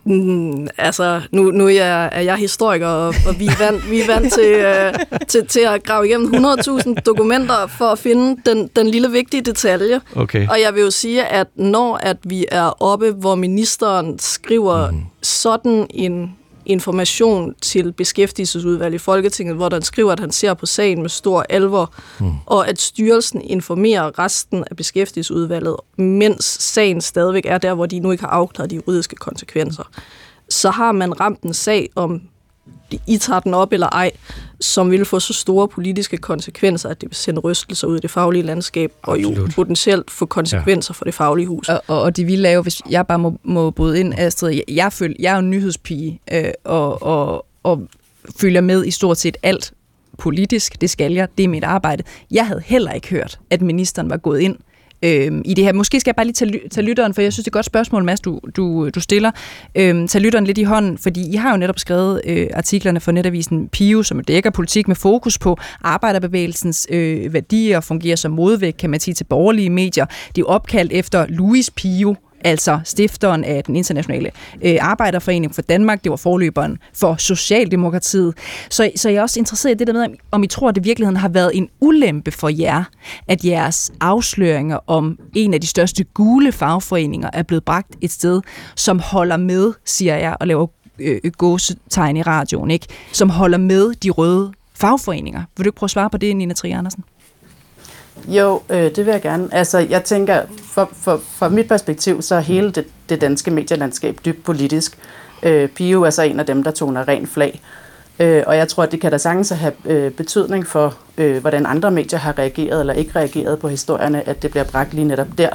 Mm, altså, nu, nu er, jeg, er jeg historiker, og, og vi er vant, vi er vant til, uh, til, til at grave igennem hundrede tusind dokumenter for at finde den, den lille vigtige detalje. Okay. Og jeg vil jo sige, at når at vi er oppe, hvor ministeren skriver mm. sådan en information til beskæftigelsesudvalget i Folketinget, hvor den skriver, at han ser på sagen med stor alvor, mm. og at styrelsen informerer resten af beskæftigelsesudvalget, mens sagen stadigvæk er der, hvor de nu ikke har afklaret de juridiske konsekvenser. Så har man ramt en sag, om I tager den op eller ej, som vil få så store politiske konsekvenser, at det vil sende rystelser ud i det faglige landskab, og jo potentielt få konsekvenser ja. for det faglige hus. Og, og, og det vil lave, hvis jeg bare må, må bryde ind, Astrid, jeg, jeg, føl, jeg er jo en nyhedspige, øh, og, og, og følger med i stort set alt politisk, det skal jeg, det er mit arbejde. Jeg havde heller ikke hørt, at ministeren var gået ind Øhm, i det her. Måske skal jeg bare lige tage, tage lytteren, for jeg synes, det er et godt spørgsmål, Mads, du, du, du stiller. Øhm, tag lytteren lidt i hånden, fordi I har jo netop skrevet øh, artiklerne for netavisen P I O, som dækker politik med fokus på arbejderbevægelsens øh, værdier og fungerer som modvægt, kan man sige, til borgerlige medier. Det er jo opkaldt efter Louis Pio, altså stifteren af den internationale øh, arbejderforening for Danmark. Det var forløberen for Socialdemokratiet. Så, så jeg er også interesseret i det der med, om I tror, at det i virkeligheden har været en ulempe for jer, at jeres afsløringer om en af de største gule fagforeninger er blevet bragt et sted, som holder med, siger jeg, og laver øh, gåsetegn i radioen, ikke? Som holder med de røde fagforeninger. Vil du ikke prøve at svare på det, Nina Trier Andersen? Jo, øh, det vil jeg gerne. Altså, jeg tænker, for, for, for mit perspektiv, så er hele det, det danske medielandskab dybt politisk. Øh, P I O er så en af dem, der toner ren flag. Øh, og jeg tror, at det kan da sagtens have øh, betydning for, øh, hvordan andre medier har reageret eller ikke reageret på historierne, at det bliver bragt lige netop der.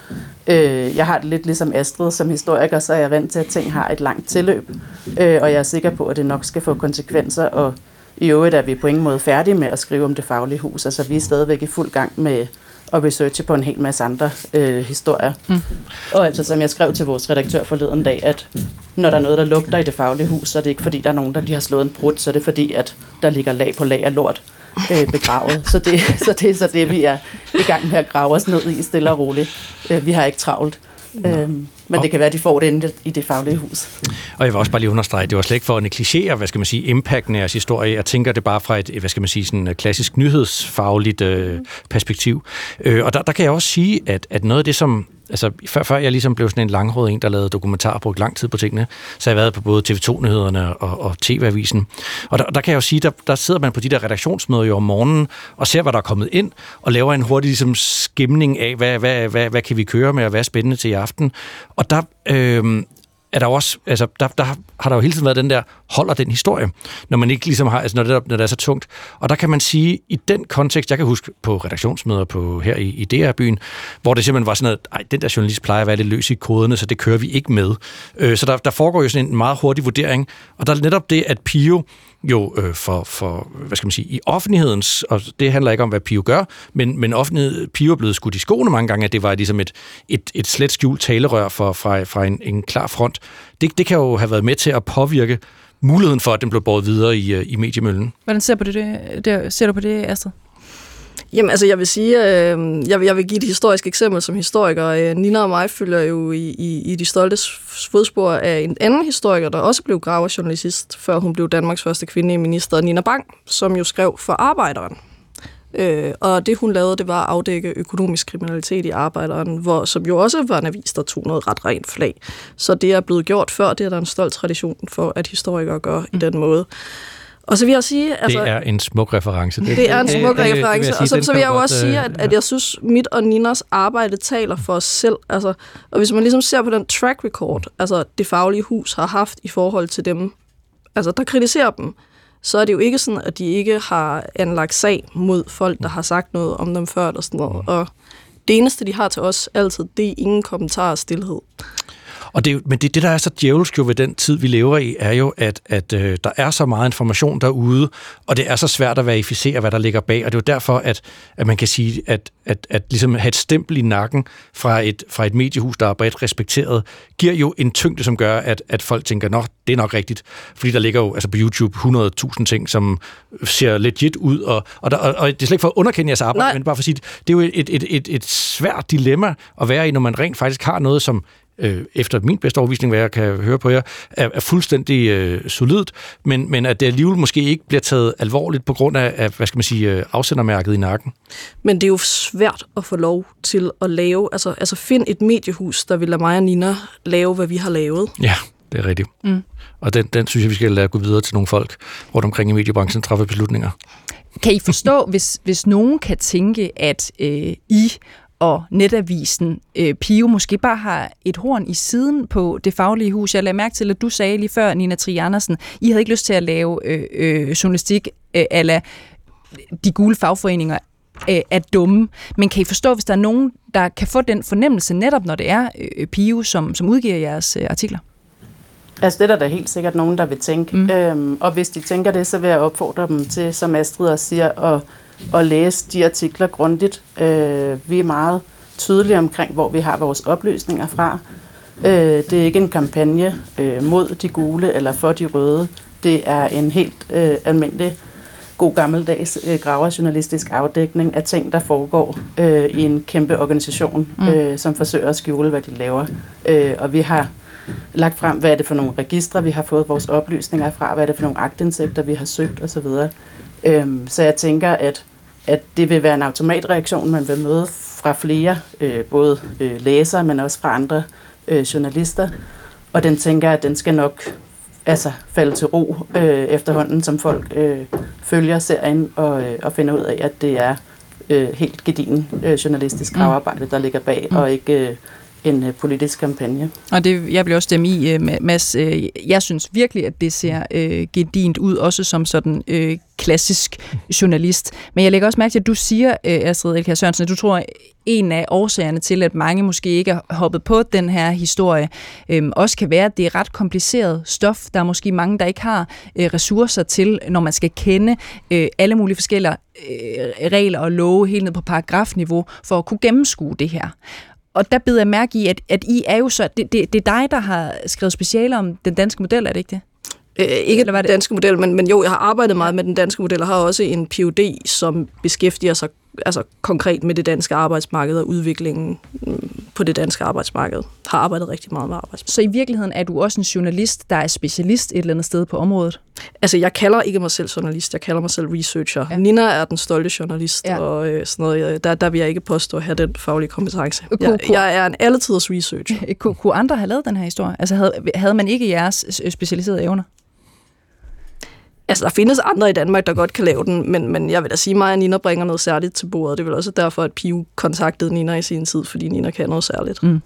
Øh, jeg har det lidt ligesom Astrid som historiker, så er jeg vant til, at ting har et langt tilløb. Øh, og jeg er sikker på, at det nok skal få konsekvenser, og i øvrigt er vi på ingen måde færdige med at skrive om det faglige hus. Altså, vi er stadigvæk i fuld gang med at researche på en hel masse andre øh, historier. Mm. Og altså, som jeg skrev til vores redaktør forleden dag, at når der er noget, der lugter i det faglige hus, så er det ikke fordi, der er nogen, der lige har slået en brud, så er det fordi, at der ligger lag på lag af lort øh, begravet. Så det, så det er så det, vi er i gang med at grave os ned i, stille og roligt. Øh, vi har ikke travlt. Øhm, men det kan være, at de får det inde i det faglige hus. Og jeg vil også bare lige understrege, det var slet ikke for at negligere, hvad skal man sige, impacten af jeres historie. Jeg tænker det bare fra et, hvad skal man sige, sådan klassisk nyhedsfagligt øh, perspektiv. Øh, og der, der kan jeg også sige, at, at noget af det, som altså, før, før jeg ligesom blev sådan en langhåret en, der lavede dokumentarer og brugte lang tid på tingene, så har jeg været på både T V to-nyhederne og, og T V-avisen. Og der, der kan jeg jo sige, der, der sidder man på de der redaktionsmøder jo om morgenen og ser, hvad der er kommet ind, og laver en hurtig ligesom, skimning af, hvad, hvad, hvad, hvad kan vi køre med, og hvad er spændende til i aften. Og der øh, er der også, altså, der, der har der jo hele tiden været den der, holder den historie, når man ikke ligesom har, altså når det, når det er så tungt. Og der kan man sige, i den kontekst, jeg kan huske på redaktionsmøder på, her i, i D R-byen, hvor det simpelthen var sådan noget, ej, den der journalist plejer at være lidt løs i koderne, så det kører vi ikke med. Øh, så der, der foregår jo sådan en meget hurtig vurdering, og der er netop det, at P I O jo øh, for, for, hvad skal man sige, i offentlighedens, og det handler ikke om, hvad P I O gør, men, men offentlighed, P I O er blevet skudt i skoene mange gange, at det var ligesom et, et, et slet skjult talerør for, fra, fra en, en klar front. Det, det kan jo have været med til at påvirke muligheden for, at den blev båret videre i, i mediemøllen. Hvordan ser, på det, det, ser du på det, Astrid? Jamen, altså, jeg vil sige, øh, jeg, vil, jeg vil give et historisk eksempel som historiker. Øh, Nina og mig følger jo i, i, i de stoltes fodspor af en anden historiker, der også blev graverjournalist, før hun blev Danmarks første kvindelige minister, Nina Bang, som jo skrev for Arbejderen. Øh, og det, hun lavede, det var at afdække økonomisk kriminalitet i Arbejderen, hvor, som jo også var en avis, der tog noget ret rent flag. Så det er blevet gjort før, det er der en stolt tradition for, at historikere gør mm. i den måde. Og så vil jeg sige... Altså, det er en smuk reference. Det, det er en smuk det, reference. Det, og så, så vil jeg jo også sige, at, at jeg synes, mit og Ninas arbejde taler for os selv. Altså, og hvis man ligesom ser på den track record, altså det faglige hus har haft i forhold til dem, altså der kritiserer dem, så er det jo ikke sådan, at de ikke har anlagt sag mod folk, der har sagt noget om dem før eller sådan noget. Og det eneste, de har til os altid, det er ingen kommentarer og stillhed. Og det, men det, det, der er så djævelsk jo ved den tid, vi lever i, er jo, at, at øh, der er så meget information derude, og det er så svært at verificere, hvad der ligger bag. Og det er jo derfor, at, at man kan sige, at, at, at ligesom have et stempel i nakken fra et, fra et mediehus, der er bredt respekteret, giver jo en tyngde, som gør, at, at folk tænker, nå, det er nok rigtigt. Fordi der ligger jo altså på YouTube hundrede tusind ting, som ser legit ud, og, og, der, og, og det er slet ikke for at underkende jeres arbejde, Nej. men bare for at sige, det er jo et, et, et, et svært dilemma at være i, når man rent faktisk har noget, som øh, efter min bedste overvisning, hvad jeg kan høre på jer, er, er fuldstændig øh, solidt, men, men at det alligevel måske ikke bliver taget alvorligt på grund af, af hvad skal man sige, afsendermærket i nakken. Men det er jo svært at få lov til at lave, altså, altså find et mediehus, der vil lade mig og Nina lave, hvad vi har lavet. Ja, det er rigtigt. Mm. Og den, den synes jeg, vi skal lade gå videre til nogle folk rundt omkring i mediebranchen, træffe beslutninger. Kan I forstå, hvis, hvis nogen kan tænke, at øh, I og Netavisen øh, Pio måske bare har et horn i siden på Det Faglige Hus. Jeg lagde mærke til, at du sagde lige før, Nina Trie Andersen, I havde ikke lyst til at lave øh, øh, journalistik øh, ala de gule fagforeninger øh, er dumme. Men kan I forstå, hvis der er nogen, der kan få den fornemmelse netop, når det er øh, Pio, som, som udgiver jeres øh, artikler? Altså det er der da helt sikkert nogen, der vil tænke. Mm. Øhm, og hvis de tænker det, så vil jeg opfordre dem til, som Astrid også siger, at, at læse de artikler grundigt. Øh, vi er meget tydelige omkring, hvor vi har vores oplysninger fra. Øh, det er ikke en kampagne øh, mod de gule eller for de røde. Det er en helt øh, almindelig, god gammeldags øh, graverjournalistisk afdækning af ting, der foregår øh, i en kæmpe organisation, mm. øh, som forsøger at skjule, hvad de laver. Øh, og vi har lagt frem, hvad er det for nogle registre, vi har fået vores oplysninger fra, hvad er det for nogle aktindsigter, vi har søgt osv. Øhm, så jeg tænker, at, at det vil være en automatreaktion, man vil møde fra flere, øh, både øh, læsere, men også fra andre øh, journalister. Og den tænker, at den skal nok altså, falde til ro øh, efterhånden, som folk øh, følger serien og, øh, og finder ud af, at det er øh, helt gedigen øh, journalistisk gravearbejde, der ligger bag, mm. og ikke øh, en øh, politisk kampagne. Og det, jeg bliver også stemme i, øh, Mads. Øh, jeg synes virkelig, at det ser øh, gedint ud, også som sådan øh, klassisk journalist. Men jeg lægger også mærke til, at du siger, øh, Astrid Elkjær Sørensen, at du tror, en af årsagerne til, at mange måske ikke har hoppet på den her historie, øh, også kan være, at det er ret kompliceret stof. Der er måske mange, der ikke har øh, ressourcer til, når man skal kende øh, alle mulige forskellige øh, regler og love helt ned på paragrafniveau, for at kunne gennemskue det her. Og der beder jeg mærke i, at, at I er jo så... Det, det, det er dig, der har skrevet specialer om den danske model, er det ikke det? Øh, ikke den danske model, men, men jo, jeg har arbejdet meget med den danske model, og har også en P H D, som beskæftiger sig altså, konkret med det danske arbejdsmarked og udviklingen på det danske arbejdsmarked. Har arbejdet rigtig meget med arbejdsmarkedet. Så i virkeligheden er du også en journalist, der er specialist et eller andet sted på området? Altså, jeg kalder ikke mig selv journalist, jeg kalder mig selv researcher. Ja. Nina er den stolte journalist, ja. og øh, sådan noget. Der, der vil jeg ikke påstå at have den faglige kompetence. Jeg, jeg er en alletiders researcher. Kunne, kunne andre have lavet den her historie? Altså, havde, havde man ikke jeres specialiserede evner? Altså, der findes andre i Danmark, der godt kan lave den, men, men jeg vil da sige mig, at Nina bringer noget særligt til bordet. Det er vel også derfor, at Pio kontaktede Nina i sin tid, fordi Nina kan noget særligt. Mm.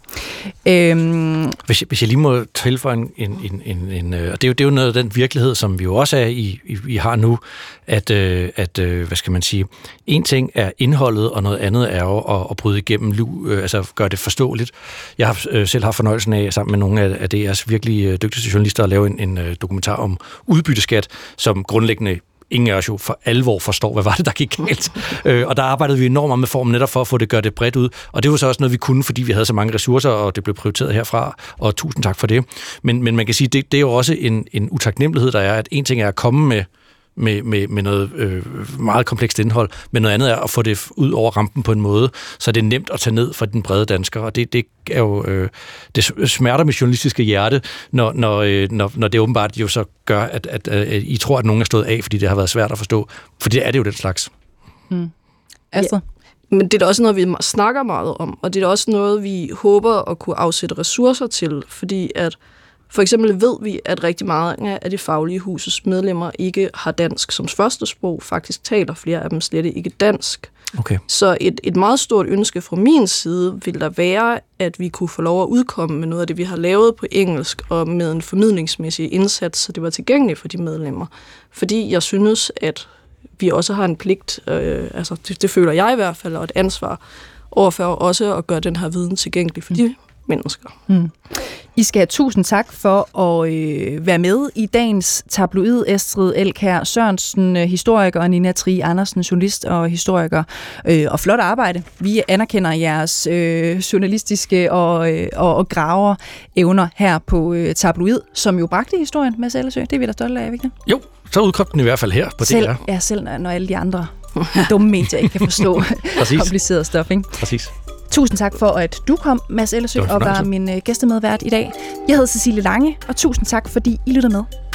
Øhm. Hvis, jeg, hvis jeg lige må tilføje en... en, en, en, en og det er, jo, det er jo noget af den virkelighed, som vi jo også er i, i, i har nu, at, øh, at øh, hvad skal man sige, en ting er indholdet, og noget andet er jo at, at bryde igennem, øh, altså gøre det forståeligt. Jeg har øh, selv haft fornøjelsen af, sammen med nogle af, af D R's virkelig øh, dygtigste journalister, at lave en, en øh, dokumentar om udbytteskat, som grundlæggende ingen af os jo for alvor forstår, hvad var det, der gik galt. øh, og der arbejdede vi enormt meget med formen netop for at få det gøre det bredt ud. Og det var så også noget, vi kunne, fordi vi havde så mange ressourcer, og det blev prioriteret herfra. Og tusind tak for det. Men, men man kan sige, det, det er jo også en, en utaknemmelighed, der er, at en ting er at komme med med, med, med noget øh, meget komplekst indhold, men noget andet er at få det ud over rampen på en måde, så det er nemt at tage ned for den brede dansker, og det, det er jo øh, det smerter mit journalistiske hjerte, når, når, øh, når, når det åbenbart jo så gør, at, at, at I tror, at nogen er stået af, fordi det har været svært at forstå, for det er det jo den slags. Mm. Astrid? Ja. Men det er da også noget, vi snakker meget om, og det er da også noget, vi håber at kunne afsætte ressourcer til, fordi at for eksempel ved vi, at rigtig mange af de faglige huses medlemmer ikke har dansk som første sprog. Faktisk taler flere af dem slet ikke dansk. Okay. Så et, et meget stort ønske fra min side vil der være, at vi kunne få lov at udkomme med noget af det, vi har lavet på engelsk, og med en formidlingsmæssig indsats, så det var tilgængeligt for de medlemmer. Fordi jeg synes, at vi også har en pligt, øh, altså det, det føler jeg i hvert fald, og et ansvar overfor også at gøre den her viden tilgængelig for de mennesker. Mm. I skal have tusind tak for at øh, være med i dagens tabloid. Astrid Elkjær Sørensen, historiker, og Nina Trie Andersen, journalist og historiker. Øh, og flot arbejde. Vi anerkender jeres øh, journalistiske og, øh, og, og graver evner her på øh, tabloid, som jo bragte historien med Sallesø. Det er vi da stolte af, ikke? Jo, så udkom den i hvert fald her på selv, D R. Ja, selv når alle de andre dumme medier ikke kan forstå kompliceret stof, ikke? Præcis. Tusind tak for, at du kom, Mads Ellersøe, og var min øh, gæstemedvært i dag. Jeg hedder Cecilie Lange, og tusind tak, fordi I lyttede med.